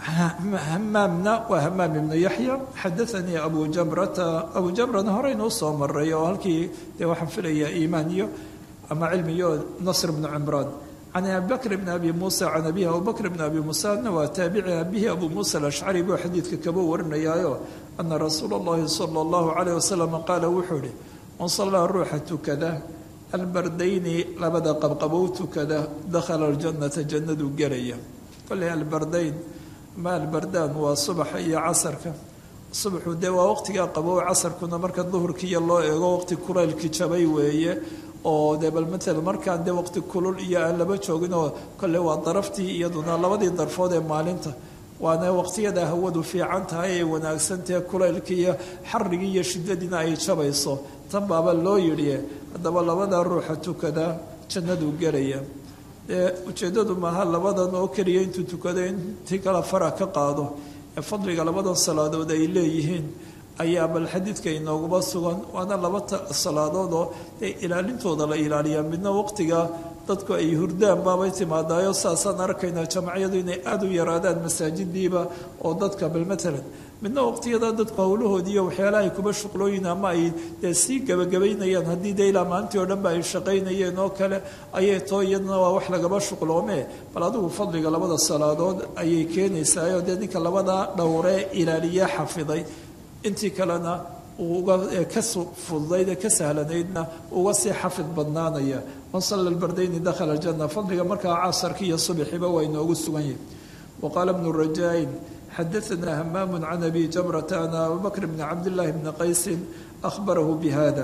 hamaamna waa hamaam ibnu yaxya xadaanii abu jamrata abu jamrana horeynuu soo maray oo halkii dee waxaan filayaa iimaan iyo ama cilmi iyo nasr bnu cimraan can abi bakr bni abi muusa can abihi abu bakr bni abi muusana waa taabici abihi abu muusa alashcari buu xadiidka kaba warinayaayo ana rasuula اllahi sala اllahu calayh wasalam qaala wuxuu ihi man sallaa ruuxa tukada albardayni labada qabqabow tukada dakhala aljannata jannaduu gelaya kolley albardayn ma albardaan waa subaxa iyo casarka subaxu dee waa waqtigaa qabow casarkuna marka duhurkiiyo loo eego waqti kulaylkii jabay weeye oo dee bal matala markaan dee waqti kulul iyo aan laba joogin oo kolley waa daraftii iyaduna labadii darfood ee maalinta waana waqtiyada hawadu fiican tahay ay wanaagsantahe kulaylkii iyo xarigii iyo shidadiina ay jabayso tan baaba loo yidhi haddaba labada ruuxa tukada jannaduu gelaya dee ujeeddadu maaha labadan oo keliya intuu tukado intii kale fara ka qaado ee fadliga labadan salaadood ay leeyihiin ayaa bal xadiidka inooguma sugan waana laba salaadood oo dee ilaalintooda la ilaaliyaa midna waqtiga dadku ay hurdaan baabay timaadaayo saasaan arkaynaa jamacyadu inay aada u yaraadaan masaajidiiba oo dadka bal matalan midna waqtiyada dadku howlahoodii iyo waxyaalaha ay kuba shuqlooyin ama ay dee sii gabagabaynayaan haddii dee ilaa maalintii oo dhan ba ay shaqaynayeen oo kale ayay too iyaduna waa wax lagaba shuqloomee bal adigu fadliga labada salaadood ayay keenaysaayoo dee ninka labada dhowree ilaaliye xafiday intii kalena uga ka fududayd ee ka sahlanaydna uga sii xafid badnaanaya man salla albardayni dakhala aljanna fadliga markaa casarki iyo subaxiba waa inoogu sugan yihi wa qaala bnu rajaain xadaثna hamaamu can abi jamrata ana abubakr bni cabdillaahi bni qaysin ahbarahu bihada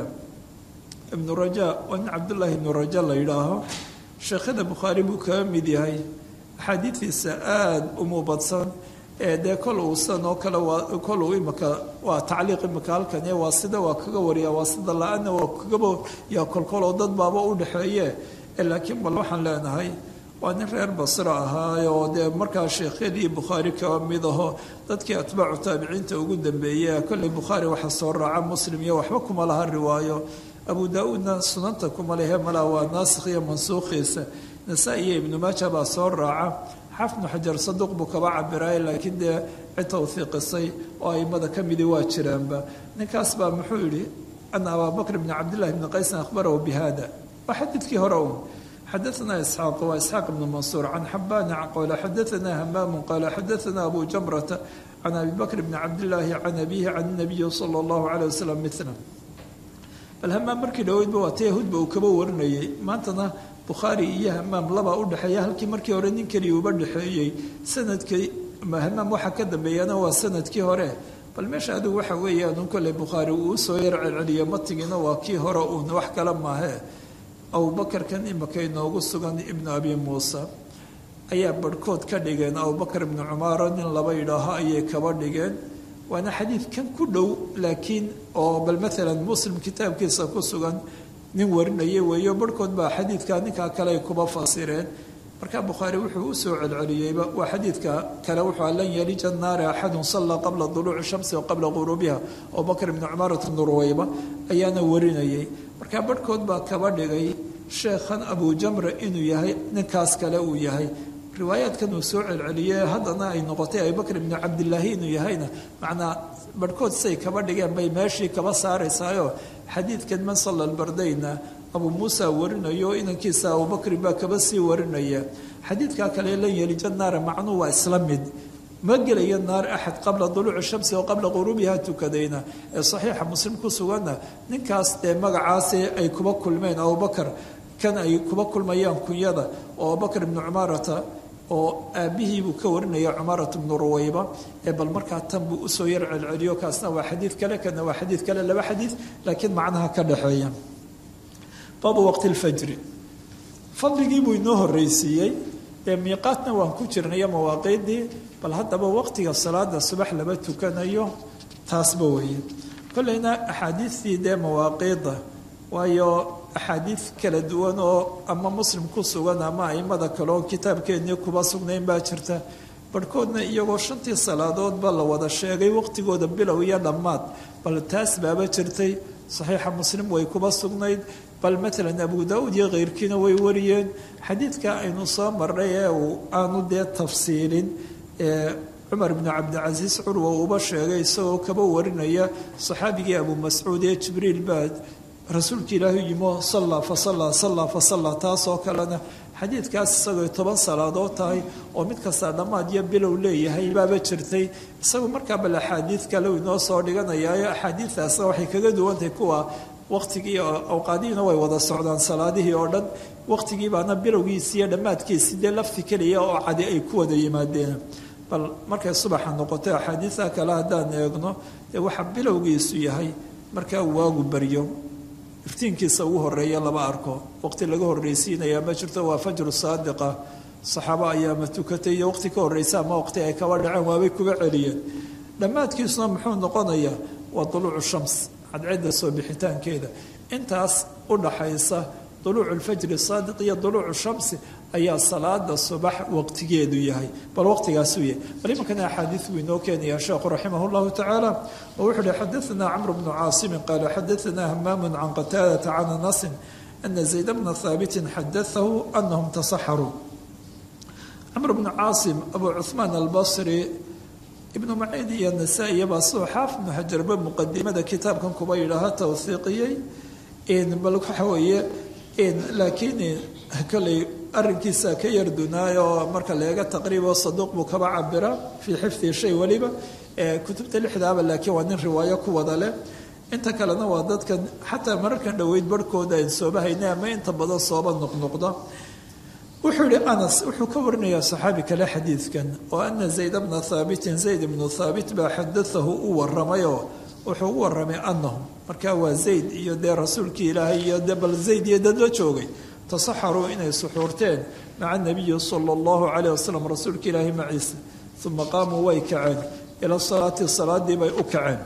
ibnu raja waa nin cabdullaahi ibnu raja la yidhaaho sheekhada bukhaari buu kaga mid yahay axaadiidiisa aada umubadsan dee kol uusan oo kale waa kol uu imika waa tacliiq imika halkan waa sida waa kaga wariya waa sida la-aana waa kagaba yaa kolkoloo dad baaba u dhexeeye laakiin bal waxaan leenahay waa nin reer basro ahaay oo dee markaa sheekhyadii bukhaari kaba mid aho dadkii atbaacu taabiciinta ugu dambeeyey kolley bukhaari waxa soo raaca muslim iyo waxba kuma laha riwaayo abu daa-uudna sunanta kuma lehe malaa waa naasikh iyo mansuukhiisa nasaa-i iyo ibnu maaja baa soo raaca xafnu xajar saduuq buu kaba cabiraay laakiin dee cid tawhiiqisay oo aimada ka midii waa jiraanba ninkaas baa muxuu yidhi ana abaa bakr bni cabdillahi bni qaysin akhbarahu bi hada waa xadiidkii hore un xadaثna isxaaq waa isxaaq bn mansuur can xabana qala xadaثna hamaamu qala xadaثna abu jamrata can abi bakr bni cabdillaahi can abihi can nabiyi salى اllahu alيه wasalam mila bal hamaam markii dhaweydba waa ta yahuudba uu kaba warinayay maantana bukhaari iyo hamaam labaa u dhexeeya halkii markii hore nin keliya uba dhexeeyey sanadkii hamaam waxaa ka dambeeyana waa sanadkii hore bal meesha adigu waxa weeyaan un kolley bukhaari uu usoo yar celceliyo matigina waa kii hore uun wax kale maahe abubakarkan imika inoogu sugan ibnu abi muusa ayaa barhkood ka dhigeen abubakar ibnu cumaaro nin laba yidhaaho ayay kaba dhigeen waana xadiid kan ku dhow laakiin oo bal maalan muslim kitaabkiisa ku sugan nin warinaya weeyo barhkood baa xadiidka ninkaa kale ay kuba fasireen marka bukhaari wuxuu usoo celceliyeyba waa xadiidka kale wuxuu lan yalija naari axadun sallaa qabla duluuci shamsi wa qabla quruubiha abubakr ibni cumaarata nurweyba ayaana warinayay marka barhkood baa kaba dhigay sheekhan abujamra inuu yahay ninkaas kale uu yahay riwaayaadkan uu soo celceliyey haddana ay noqotay abubakr ibni cabdilaahi inuu yahayna macnaa barhkood say kaba dhigeen bay meeshii kaba saaraysaayo xadiidkan man salla albardayna abu muusa warinayo inankiisa abubakri baa kaba sii warinaya xadiidkaa kale lan yelija naara macnuu waa isla mid ma gelaya naar axad qabla duluuci shamsi oo qabla quruubiha tukadayna ee saxiixa muslim ku suganna ninkaas dee magacaasi ay kuba kulmeen abubakar kan ay kuba kulmayaan kunyada oo abubakr ibnu cumaarata oo aabbihii buu ka warinaya cumaarata ibnu ruwayba ee bal markaa tan buu usoo yar celceliyo kaasna waa xadiid kale kana waa xadiid kale laba xadiid laakiin macnaha ka dhexeeya baabu waqti lfajri fadligii buu inoo horreysiiyey ee miiqaatna waan ku jirnayo mawaaqiidii bal haddaba waqtiga salaada subax laba tukanayo taasba weeye kolleyna axaadiistii dee mawaaqiida waayo axaadiid kala duwan oo ama muslim ku sugan ama aimada kale oo kitaabkeennii kuba sugnayn baa jirta barhkoodna iyagoo shantii salaadoodba la wada sheegay waqtigooda bilow iyo dhammaad bal taas baaba jirtay saxiixa muslim way kuba sugnayd bal maalan abu daa-uud iyo keyrkiina way wariyeen xadiidka aynu soo marnay ee uu aanu dee tafsiilin ee cumar ibnu cabdicasiis curwa uuba sheegay isagoo kaba warinaya saxaabigii abu mascuud ee jibriil baa rasuulka ilaahi yimo sallaa fasallaa sallaa fasallaa taasoo kalena xadiidkaas isagoo toban salaadood tahay oo mid kastaa dhammaad iyo bilow leeyahay baaba jirtay isagu markaa bal axaadiid kale inoo soo dhiganayaayo axaadiidtaasna waxay kaga duwantahay kuwa waqtigii awqaadihiina way wada socdaan salaadihii oo dhan waqtigii baana bilowgiisi iyo dhammaadkiisi dee lafti keliya oo cadi ay ku wada yimaadeen bal markay subaxa noqotay axaadiidta kale haddaan eegno dee waxaa bilowgiisu yahay markaa waagu baryo iftiinkiisa ugu horeeya lama arko waqti laga horreysiinaya ma jirto waa fajru saadiqa saxaabo ayaama tukatay iyo waqti ka horreysa ama waqti ay kaba dhaceen waabay kuga celiyeen dhammaadkiisuna muxuu noqonayaa waa duluucu shams cadceedda soo bixitaankeeda intaas u dhaxaysa duluucu lfajri saadiq iyo duluucu shamsi ayaa salaada subax waqtigeedu yahay bal waqtigaasuu yahay bal imankana axaadiid buu inoo keenayaa sheekhu raximah llahu tacaala oo wuxuu uhi xadaثana camr bnu caasimin qaala xadaثana hamaamu can qataadata can anasin ana zayd bna haabitin xadaahu anahum tasaxaruu camr bnu caasim abu cuثmaan albasri ibnu maciid iyo nasaa-iya baa sidoo xaafid bnu xajarba muqadimada kitaabkan kuba yidhaaha tawhiiqiyey bal waxa weeye laakiin kolley arrinkiisa ka yardunaay oo marka leega taqriibo saduuq buu kaba cabira fii xifdi shay weliba kutubta lixdaaba laakiin waa nin riwaayo ku wada leh inta kalena waa dadkan xataa mararkan dhoweyd barhkooda ayn sooba haynay ama inta badan sooba noqnoqda wuxuu yihi anas wuxuu ka warinayaa saxaabi kale xadiidkan oo ana zayd bna haabitin zayd ibnu thaabit baa xadaahu u waramayoo wuxuu u waramay anahum markaa waa zayd iyo dee rasuulkii ilaahay iyo de bal zayd iyo dad la joogay tasaxaruu inay suxuurteen maca nabiyi sala allahu calayh wasalam rasuulka ilaahay maciisa uma qaamuu way kaceen ila salaati salaadii bay u kaceen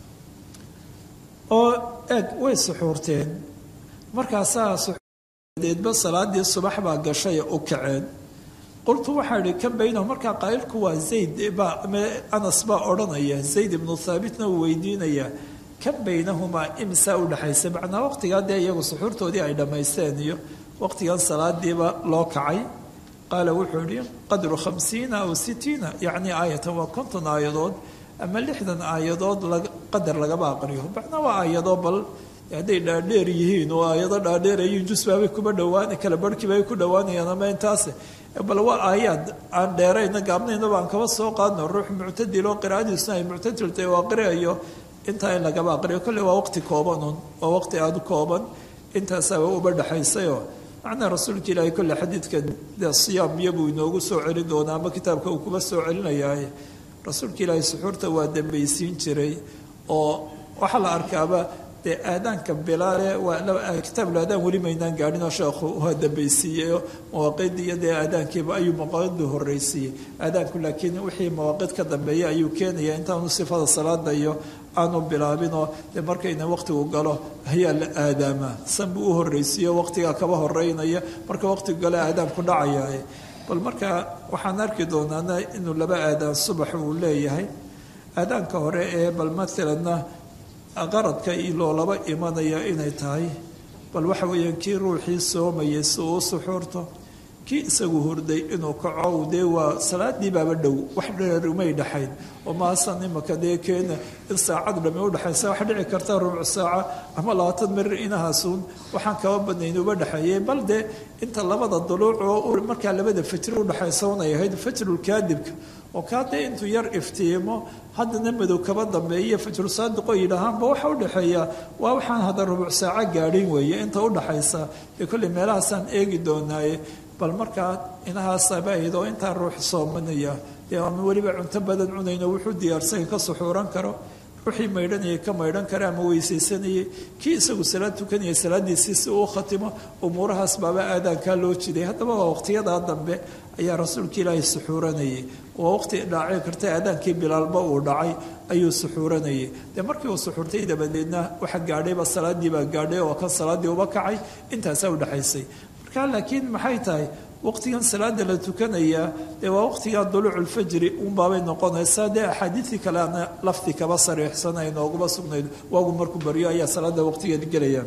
oo eeg way suxuurteen markaasaa suxuurdeedba salaadii subax baa gashay u kaceen qultu waxaa idhi kan baynahu markaa qaa'ilku waa zayd baa anas baa odhanaya zayd ibnu thaabitna uu weydiinaya kan baynahumaa imsaa u dhexaysa macnaa waqtigaa dee iyagu suxuurtoodii ay dhammaysteen iyo waqtigan salaadiiba loo kacay qaala wuxuu idhi qadru khamsiina aw sitiina yacnii aayatan waa konton aayadood ama lixdan aayadood qadar lagaba aqriyo macnaa waa aayadoo bal hadday dhaadheer yihiin oo aayado dhaadheerayiin jusbaabay kuma dhawaan kala barhkiibay ku dhowaanayaan ama intaas bal waa aayaad aan dheerayna gaabnayna baan kaba soo qaadno ruux muctadil oo qiraa'adiisuna ay muctadiltay oo aqriayo intaa in lagaba aqriyo kolley waa waqti koobanun waa waqti aada u kooban intaasaaba uba dhexaysayoo macnaa rasuulka ilaahay kolle xadiidka dee siyaam iyabuu inoogu soo celin doonaa ama kitaabka uu kuba soo celinayaaye rasuulka ilaahay suxuurta waa dambaysiin jiray oo waxaa la arkaaba dee aadaanka bilaale waa kitaabla aadaan weli maynaan gaadhinoo sheekhu waa dambaysiiyeyo mawaaqiid iyo dee aadaankiiba ayuu mawaaqidu horreysiiyey aadaanku laakiin wixii mawaaqid ka dambeeya ayuu keenaya intaanu sifada salaada iyo aanu bilaabinoo dee markayna waqtigu galo ayaa la aadaamaa san buu u horreysiiyo waqtigaa kaba horeynaya marka waqtigu gale aadaanku dhacaya bal markaa waxaan arki doonaana inuu laba aadaan subax uu leeyahay aadaanka hore ee bal maalanna qaradka iloo laba imanaya inay tahay bal waxa weeyaan kii ruuxii soomayay si uu suxuurto kii isagu hurday inuu kaco dee waa salaadii baaba dhow wax dheer umay dhexayn oo maasan imaka dee keena in saacad dhami udhexaysa waxa dhici karta rubuc saaca ama labaatan mirir inahaasuun waxaan kaba badnayn uba dhexeeyey bal dee inta labada duluuc oo markaa labada fajri udhexaysa unay ahayd fajrulkaadibka oo kaa dee intuu yar iftiimo haddana madow kaba dambeeya fajru saadiqo yidhaahaanba waxa udhexeeya waa waxaan hadda rubuc saaco gaadhin weeye inta udhexaysa dee kolley meelahaasaan eegi doonaaye bal markaa inahaasaba ahayd oo intaa ruux soomanaya dee ama weliba cunto badan cunayno wuxuu diyaarsan ka suxuuran karo ruuxii maydhanayay ka maydhan kara ama weysaysanayay kii isagu salaad tukanaya salaadiisii si uu khatimo umuurahaas baaba aadaankaa loo jiday haddaba waa waqtiyadaa dambe ayaa rasuulka ilaahay suxuuranayay waa waqti dhaaci karta aadaankii bilaalba uu dhacay ayuu suxuuranayay dee markii uu suxuurtay dabadeedna waxa gaadhayba salaadii baa gaadhay oo kan salaadii uba kacay intaasaa udhexaysay markaa laakiin maxay tahay waqtigan salaada la tukanayaa dee waa waqtigaa duluuculfajri unbaabay noqonaysaa dee axaadiidii kaleana lafdi kaba sariixsan ay nooguma sugnayd waagu markuu baryo ayaa salaada waqtigeed gelaya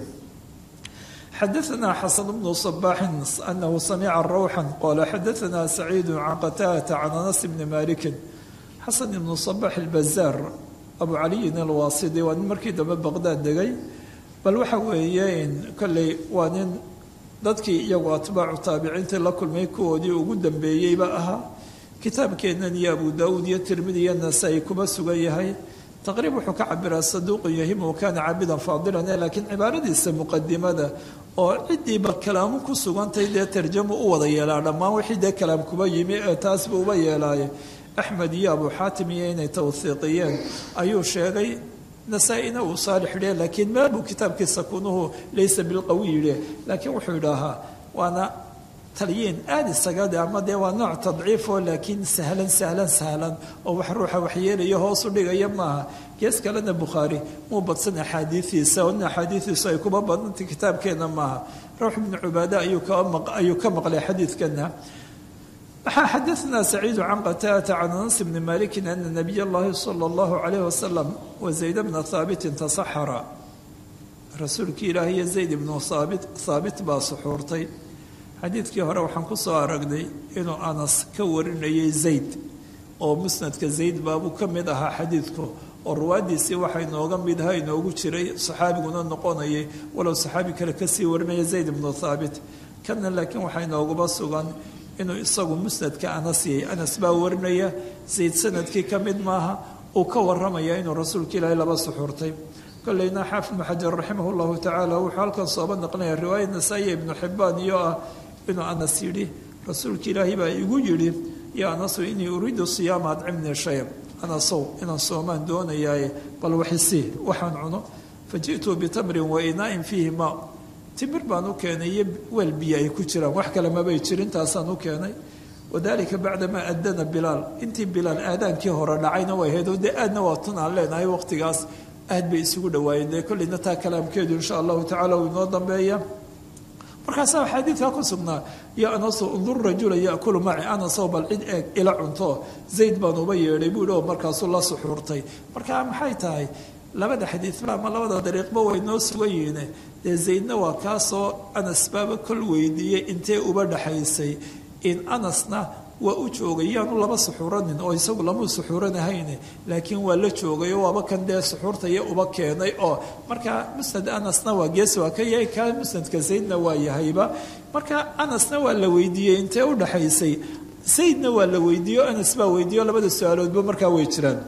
xadaثna xasan bnu صbaxin anahu samica rawxan qala xadaثna saciidu can qataadata can anas bni maliki xasan ibnu صbax اlbazaar abu caliyin alwaasidi waa nin markii dambe baqdaad degay bal waxa weeye kolley waa nin dadkii iyagu atbaacu taabiciintii la kulmay kuwoodii ugu dambeeyeyba ahaa kitaabkeennan iyo abu daauud iyo tirmidi iyo nasaa-i kuma sugan yahay taqriib wuxuu ka cabiraa saduuqun yahimu kaana cabidan faadilan laakiin cibaaradiisa muqadimada oo ciddii bal kalaamu ku sugantay dee tarjamo u wada yeelaa dhammaan wixii dee kalaam kuba yimi ee taasba uba yeelaaye axmed iyo abu xaatim iyo inay tawhiiqiyeen ayuu sheegay nasaa-ina uu saalix yidhe laakiin meel buu kitaabkiisa kunuhu laysa bilqawi yidhe laakiin wuxuu yidhaahaa waana taliyiin aada isagade ama dee waa nooc tadciifoo laakiin sahlan sahlan sahlan oo wax ruuxa waxyeelaya hoosu dhigaya maaha gees kalena bukhaari muu badsan axaadiidiisa oo in axaadiidiisu ay kuba badantay kitaabkeenna maaha rawx bnu cubaada ayuu ka maqlay xadiidkana xadaثna saciidu can qataadata can anas bni maliki ana nabiy اllahi salى اllahu alayh wasalam wazayd bna haabitin tasaxara rasuulkii ilaahi iyo zayd ibnu haabit haabit baa suxuurtay xadiidkii hore waxaan ku soo aragnay inuu anas ka warinayay zayd oo musnadka zayd baabuu ka mid ahaa xadiidku oo ruwaadiisii waxaa inooga mid aha inoogu jiray saxaabiguna noqonayay walow saxaabi kale kasii warinaya zayd ibnu haabit kana laakiin waxaa inoogaba sugan inuu isagu musnadka anas yahay anas baa warinaya zayd sanadkii ka mid maaha uu ka waramaya inuu rasuulka ilaahay laba suxuurtay kolleyna xaafid ibnu xajar raximah llahu tacaala wuxuu halkan sooba naqlinaya riwaaya nasaa-iya ibnu xibaan iyo ah inuu anas yidhi rasuulka ilaahay baa igu yidhi ya anasu inii uriidu siyaama adcimni shay anasow inaan soomaan doonayaaye bal waxisii waxaan cuno fa ji'tu bitamrin wa inaa'in fiihi maa timir baan u keenay iyo weel biyo ay ku jiraan wax kale mabay jirin taasaan u keenay wadalika bacdamaa adana bilaal intii bilaal aadaankii hore dhacayna way ahayd oo dee aadna waa tun aan leenahay waqtigaas aad bay isugu dhawaayeen dee kolleyna taa kalaamkeedu insha allahu tacala uu inoo dambeeya markaasaa xadiidkaa ku sugnaa ya anaso undur rajula yakulu maci anasow bal cid eeg ila cunto zayd baan uba yeedhay buu idhi markaasuu la suxuurtay marka maxay tahay labada xadiidba ama labada dariiqba way noo sugan yihiine dee zaydna waa kaasoo anas baaba kol weydiiyey intee uba dhaxaysay in anasna waa u joogay yaanu laba suxuuranin oo isagu lamuu suxuuranahayne laakiin waa la joogay oo waaba kan dee suxuurtaya uba keenay oo marka musnad anasna waa gees waa ka yahay kaa musnadka zaydna waa yahayba marka anasna waa la weydiiyey intee u dhaxaysay zaydna waa la weydiiyo anas baa weydiiyo labada su-aaloodba markaa way jiraan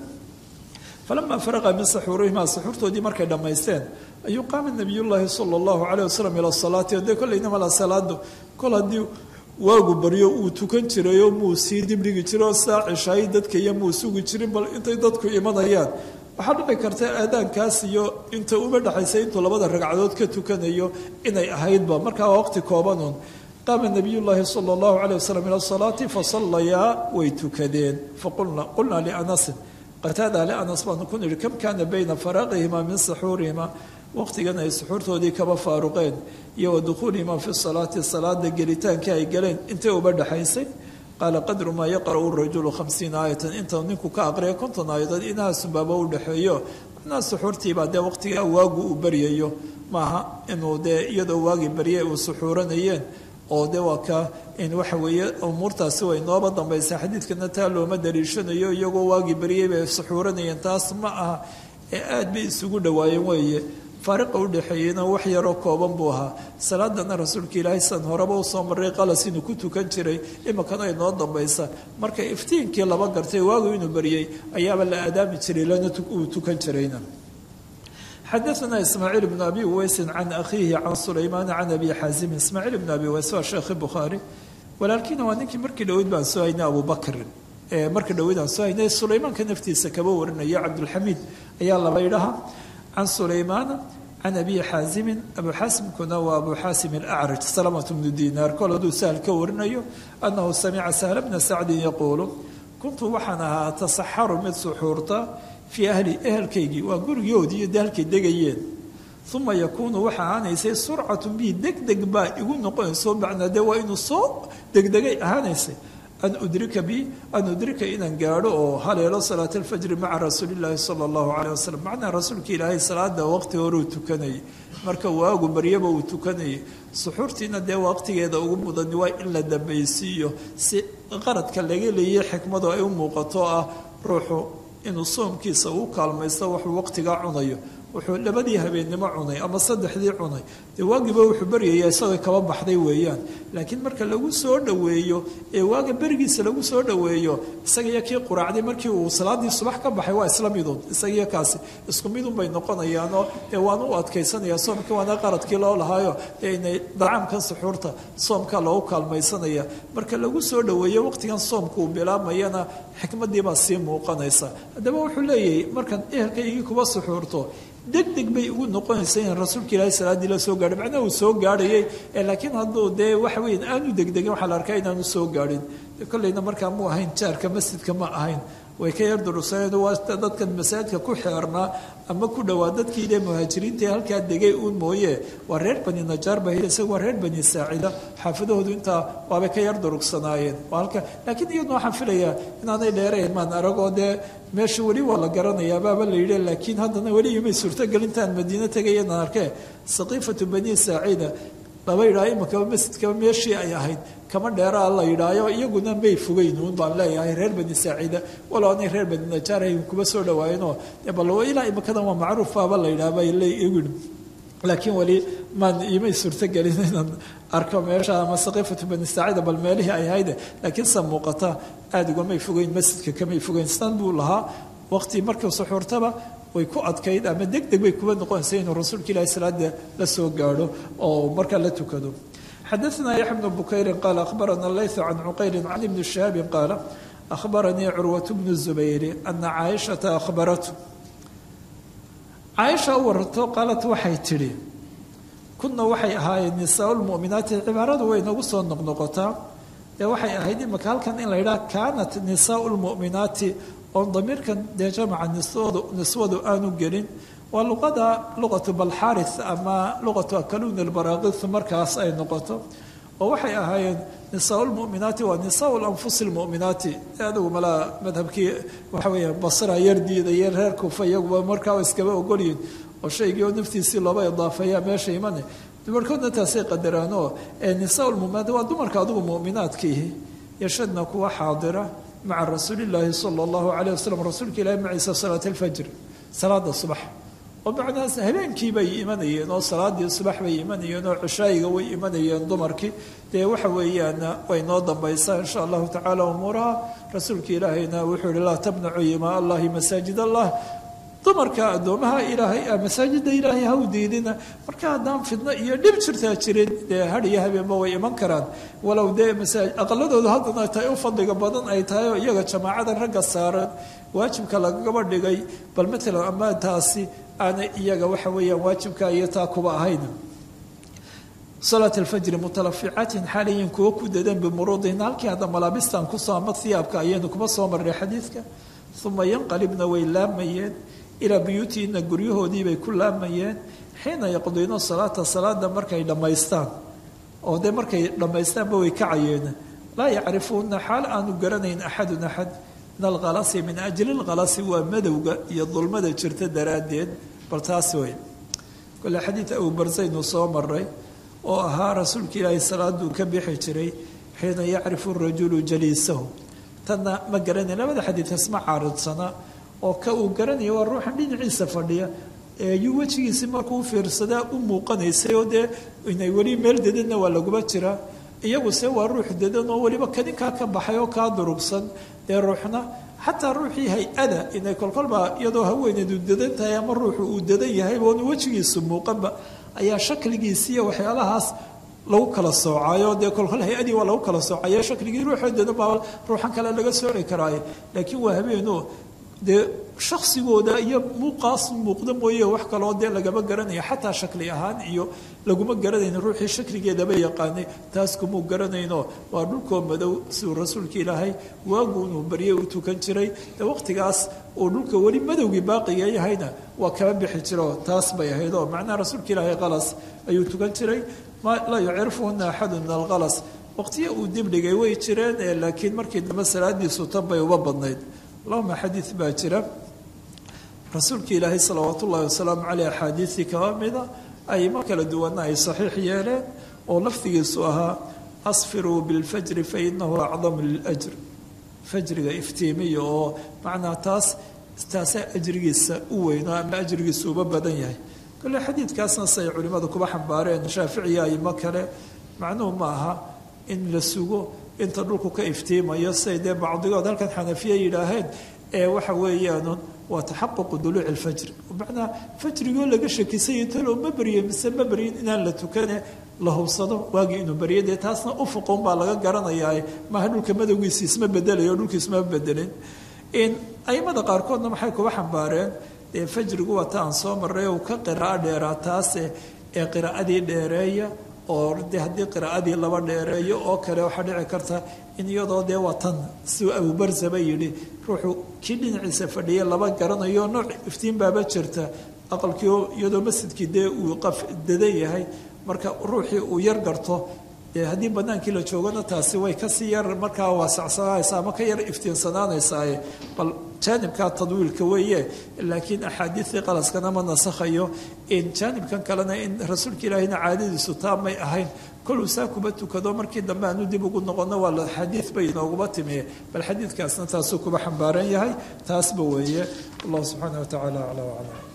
falamaa faraqa min saxuurihimaa suxuurtoodii markay dhammaysteen ayuu qaama nabiyullaahi sala allahu caleyh wasalam ila salaati o dee kolleynamala salaadu kol haddii waagu baryo uu tukan jirayoo muu sii dibdhigi jiroo saa cishaayi dadka iyo muu sugi jirin bal intay dadku imanayaan waxaa dhici karta aadaankaas iyo inta uma dhexaysay intuu labada ragcadood ka tukanayo inay ahaydba markaa waqti koobanuun qaama nabiyullaahi sala allahu caleyh wasalam ila salaati fasallayaa way tukadeen faqulna qulnaa lianasin qataada lianas baanu ku nidhi kam kaana bayna faraaqihimaa min saxuurihimaa waqtigan ay suxuurtoodii kaba faaruqeen iyo wa dukhuulihimaa fi salaati salaada gelitaankii ay galeen intay uba dhexaysay qaala qadru maa yaqra'u rajulu khamsiina aayatan inta ninku ka aqriya konton aayadood inahaasunbaaba u dhexeeyo macnaha suxuurtiibaa dee waqtigaa waagu uu baryayo maaha inuu dee iyadoo waagii baryay uu suxuuranayeen oo de waa ka in waxa weeye umuurtaasi way nooba dambaysa xadiidkana taa looma daliishanayo iyagoo waagii baryay bay suxuuranayeen taas ma aha ee aad bay isugu dhawaayeen weeye faariqa u dhexeeyeyna wax yaroo kooban buu ahaa salaadana rasuulka ilaahay san horeba usoo maray qalas inuu ku tukan jiray iminkana ay noo dambaysa marka iftiinkii laba gartay waagu inuu baryay ayaaba la aadaami jiray lana uu tukan jirayna xadaثna ismaaciil bn abi uweysin can akhiihi can sulaymaan can abi xaasimin ismaaciil bn abi uweys waa sheekhi bukhaari walaalkiina waa ninkii markii dhaweyd baan soo haynay abubakrin markii dhaweyd aan soo haynay sulaymaanka naftiisa kaba warinaya cabdulxamiid ayaa laba idhaha can sulaymaana can abi xaasimin abu xaasimkuna waa abu xaasim alacraj salamat bnu dinaar kol hadduu sahal ka warinayo annahu samica sahla bna sacdin yaquulu kuntu waxaan ahaa atasaxaru mid suxuurta fii ahli ehelkaygii waa gurigoodii iyo dee halkay degayeen uma yakuunu waxa ahaanaysay surcatu bii deg deg baa igu noqonayso macnaa dee waa inuu soo degdegay ahaanaysay an udrika bi an udrika inaan gaadho oo haleelo salaat alfajri maca rasuuli illaahi sala allahu caleyh wasalam macnaa rasuulka ilaahay salaada waqti hore uu tukanayay marka waagu baryaba uu tukanayay suxuurtiina dee waqtigeeda ugu mudani waa in la dambaysiiyo si qaradka laga leeyay xikmadu ay u muuqato ah ruuxu inuu soomkiisa uu kaalmaysto wuxuu waqtigaa cunayo wuxuu labadii habeennimo cunay ama saddexdii cunay dee waagiba wuxuu baryaya isagoo kaba baxday weeyaan laakiin marka lagu soo dhoweeyo ee waaga berigiisa lagu soo dhoweeyo isagiyo kii quraacday markii uu salaadii subax ka baxay waa isla midun isagiyo kaasi isku midun bay noqonayaanoo dee waan u adkaysanayaa soomkii waana qaradkii loo lahaayo dee inay dacaamkan suxuurta soomka loogu kaalmaysanaya marka lagu soo dhoweeyo waqtigan soomka uu bilaamayana xikmadiibaa sii muuqanaysa haddaba wuxuu leeyahay markaan ehelkaygii kuba suxuurto deg deg bay ugu noqonaysa in rasuulka ilaahay salaaddii la soo gaadhay macnaha uu soo gaadhayay laakiin hadduu dee waxa weyan aanu degdegin waxaa la arkaa inaanu soo gaadhin kolleyna markaa mu ahayn jaarka masjidka ma ahayn way ka yar duruseen waa dadkan masaajidka ku xeernaa ama ku dhowaa dadkii dee muhaajiriinta ee halkaa degay uun mooye waa reer bani najaar ba isaga waa reer bani saacida xaafadahoodu intaa waabay ka yar durugsanaayeen waa halka laakiin iyaduna waxaan filayaa inaanay dheerayn maan aragoo dee meesha weli waa la garanayaa baaba la yidhi laakiin haddana weli imay suurtogal intaan madiino tegayaan arkee saqiifatu bani saacida laba yidhaha imakaba masjidkaba meeshii ay ahayd kama dheeraa la yidhaayo iyaguna may fogaynuun baan leeyahay reer bani saacida walow anay reer bani najaar ay kuba soo dhawaayeenoo bal ilaa imakadan waa macruuf baaba la yidhaha bay leeyihi laakiin weli maan imay suurtogelin inaan arko meesha ama saqiifatu bani saacida bal meelihii ay ahayde laakiin sa muuqata aada ugamay fogeyn masjidka kamay fogeyn stan buu lahaa waqti markuu suxuurtaba way ku adkayd ama deg deg bay kuba noqonaysa inuu rasuulka ilaahi salaada la soo gaadho oo markaa la tukado xadaثna yaxya bnu bukayrin qaala akhbarana laythu can cuqayrin can ibni shihaabin qaala akhbaranii curwat bnu zubayri ana caaishata akhbaratu caaisha u waranto qaalat waxay tidhi kuna waxay ahaayeen nisaa lmu'minaati cibaaradu way nagu soo noqnoqotaa dee waxay ahayd imaka halkan in la yidhaha kaanat nisaau lmu'minaati oon damiirkan dee jamaca niswadu niswadu aanu gelin waa luqada luqatu balxaaris ama luqatu akaluun albaraaqis markaas ay noqoto oo waxay ahaayeen nisaau lmu'minaati waa nisaau lanfusi lmu'minaati adigu malaa madhabkii waxa weeya basra yar diidaya reer kufa iyaguba markaa iskaba ogolyihin oo shaygii oo naftiisii looba idaafeeyaa meesha imane dumarkoodna taasay qadaraan oo nisaa lmu'minaat waa dumarka adigu mu'minaadkiihi yashadna kuwa xaadira maca rasuulillaahi sala allahu calayh wasalam rasuulka ilaahi maciisa salaat alfajr salaada subax oo macnahaas habeenkii bay imanayeen oo salaadii subax bay imanayeen oo cishaayiga way imanayeen dumarkii dee waxa weeyaan way noo dambaysaa insha allahu tacaala umuuraha rasuulka ilaahayna wuxuu yihi laa tamnacu imaa allahi masaajid allah dumarka addoomaha ilaahay masaajida ilaahay ha u diidina marka haddaan fidno iyo dhib jirtaa jirin dee had iyo habeenba way iman karaan walow dee masaajid aqaladoodu haddana tahay u fadliga badan ay tahay oo iyaga jamaacada ragga saaran waajibka lagaba dhigay bal matalan ama taasi aanay iyaga waxa weeyaan waajibka iyo taa kuba ahayn salaat alfajri mutalaficaatin xaaliyin kuwa ku dadan bimuruudihin halkii hadda malaabistan kusoo ama hiyaabka ayaynu kuma soo marray xadiidka uma yanqalibna way laamayeen ilaa buyuutihinna guryahoodii bay ku laamayeen xiina yaqdiina salaata salaada markay dhammaystaan oo dee markay dhammaystaanba way kacayeen laa yacrifuuna xaal aanu garanayn axadun axad min alkhalasi min ajli lkhalasi waa madowga iyo dulmada jirta daraaddeed bal taas wey kole xadiid abubarsaynu soo maray oo ahaa rasuulka ilaahay salaaduu ka bixi jiray xiina yacrifu rajulu jaliisahu tanna ma garanayn labada xadiidkaas ma caaridsana oo ka uu garanaya waa ruuxan dhinaciisa fadhiya eeyuu wejigiisi markuu fiirsadaa u muuqanaysay oo dee inay weli meel dedanna waa laguba jiraa iyaguse waa ruux dedan oo weliba kadinkaa ka baxay oo kaa durugsan dee ruuxna xataa ruuxii hay-ada inay kolkolba iyadoo haweeneedu dedan tahay ama ruuxu uu dedan yahay oonu wejigiisu muuqanba ayaa shakligiisiiyo waxyaalahaas lagu kala soocayo dee kolkol hay-adii waa lagu kala soocayo shakligii ruuxoo dedan baa ruuxan kale laga sooci karaaye laakiin waa habeenoo dee shaksigooda iyo muuqaas muuqda mooye wax kaloo dee lagama garanayo xataa shakli ahaan iyo laguma garanayn ruuxii shakligeedaba yaqaanay taas kumuu garanayno waa dhulkoo madow siduu rasuulka ilaahay waagu inuu barye u tukan jiray dee waqtigaas uu dhulka weli madowgii baaqiga yahayna waa kaba bixi jiro taas bay ahayd oo macnaha rasuulka ilaahay qalas ayuu tukan jiray laa yucrifuhuna axadu min alqalas waqtiya uu dibdhigay way jireen laakiin markii dambe salaadiisu tan bay uba badnayd allahuma xadiid baa jira rasuulka ilaahay salawaat ullahi wasalaamu caleyh axaadiisii kaba mida ayma kala duwana ay saxiix yeeleen oo lafdigiisu ahaa asfiruu bilfajri fa inahu acdamu liljr fajriga iftiimiya oo macnaa taas taasaa ajrigiisa u weyno ama ajrigiisa uba badan yahay kole xadiidkaasna say culimmadu kuba xambaareen shaaficiya aymo kale macnuhu ma aha in la sugo inta dhulku ka iftiimayo say dee bacdigood halkan xanafiya yidhaaheen ee waxa weeyaan waa taxaququ duluuci alfajri macnaa fajrigoo laga shakisay talo ma barye mise ma baryin inaan la tukane la hubsado waagii inuu barye dee taasna ufuqun baa laga garanayaa maaha dhulka madowgiisi isma bedelayo dhulki isma bedelin in aimada qaarkoodna maxay kuba xambaareen dee fajrigu waa ta aan soo maray uu ka qiraa'o dheeraa taase ee qiraa'adii dheereeya oo de haddii qiraa'adii laba dheereeyo oo kale waxaa dhici karta in iyadoo dee waa tan siduu abubarsaba yidhi ruuxu kii dhinaciisa fadhiya laba garanayo nooc iftiin baaba jirta aqalkii iyadoo masjidkii dee uu qaf dadan yahay marka ruuxii uu yar garto dee haddii banaankii la joogana taasi way kasii yar markaa waasacsananaysaa ama ka yar iftiinsanaanaysaaye bal jaanibkaa tadwiilka weeye laakiin axaadiistii qalaskana ma nasakhayo in jaanibkan kalena in rasuulka ilaahina caadadiisu taa may ahayn koluu saa kuba tukado markii dambe aanu dib ugu noqono waa la xadiid bay inooguma timiye bal xadiidkaasna taasuu kuba xambaaran yahay taasba weeye wallahu subxaana wa tacaala aclaa waclam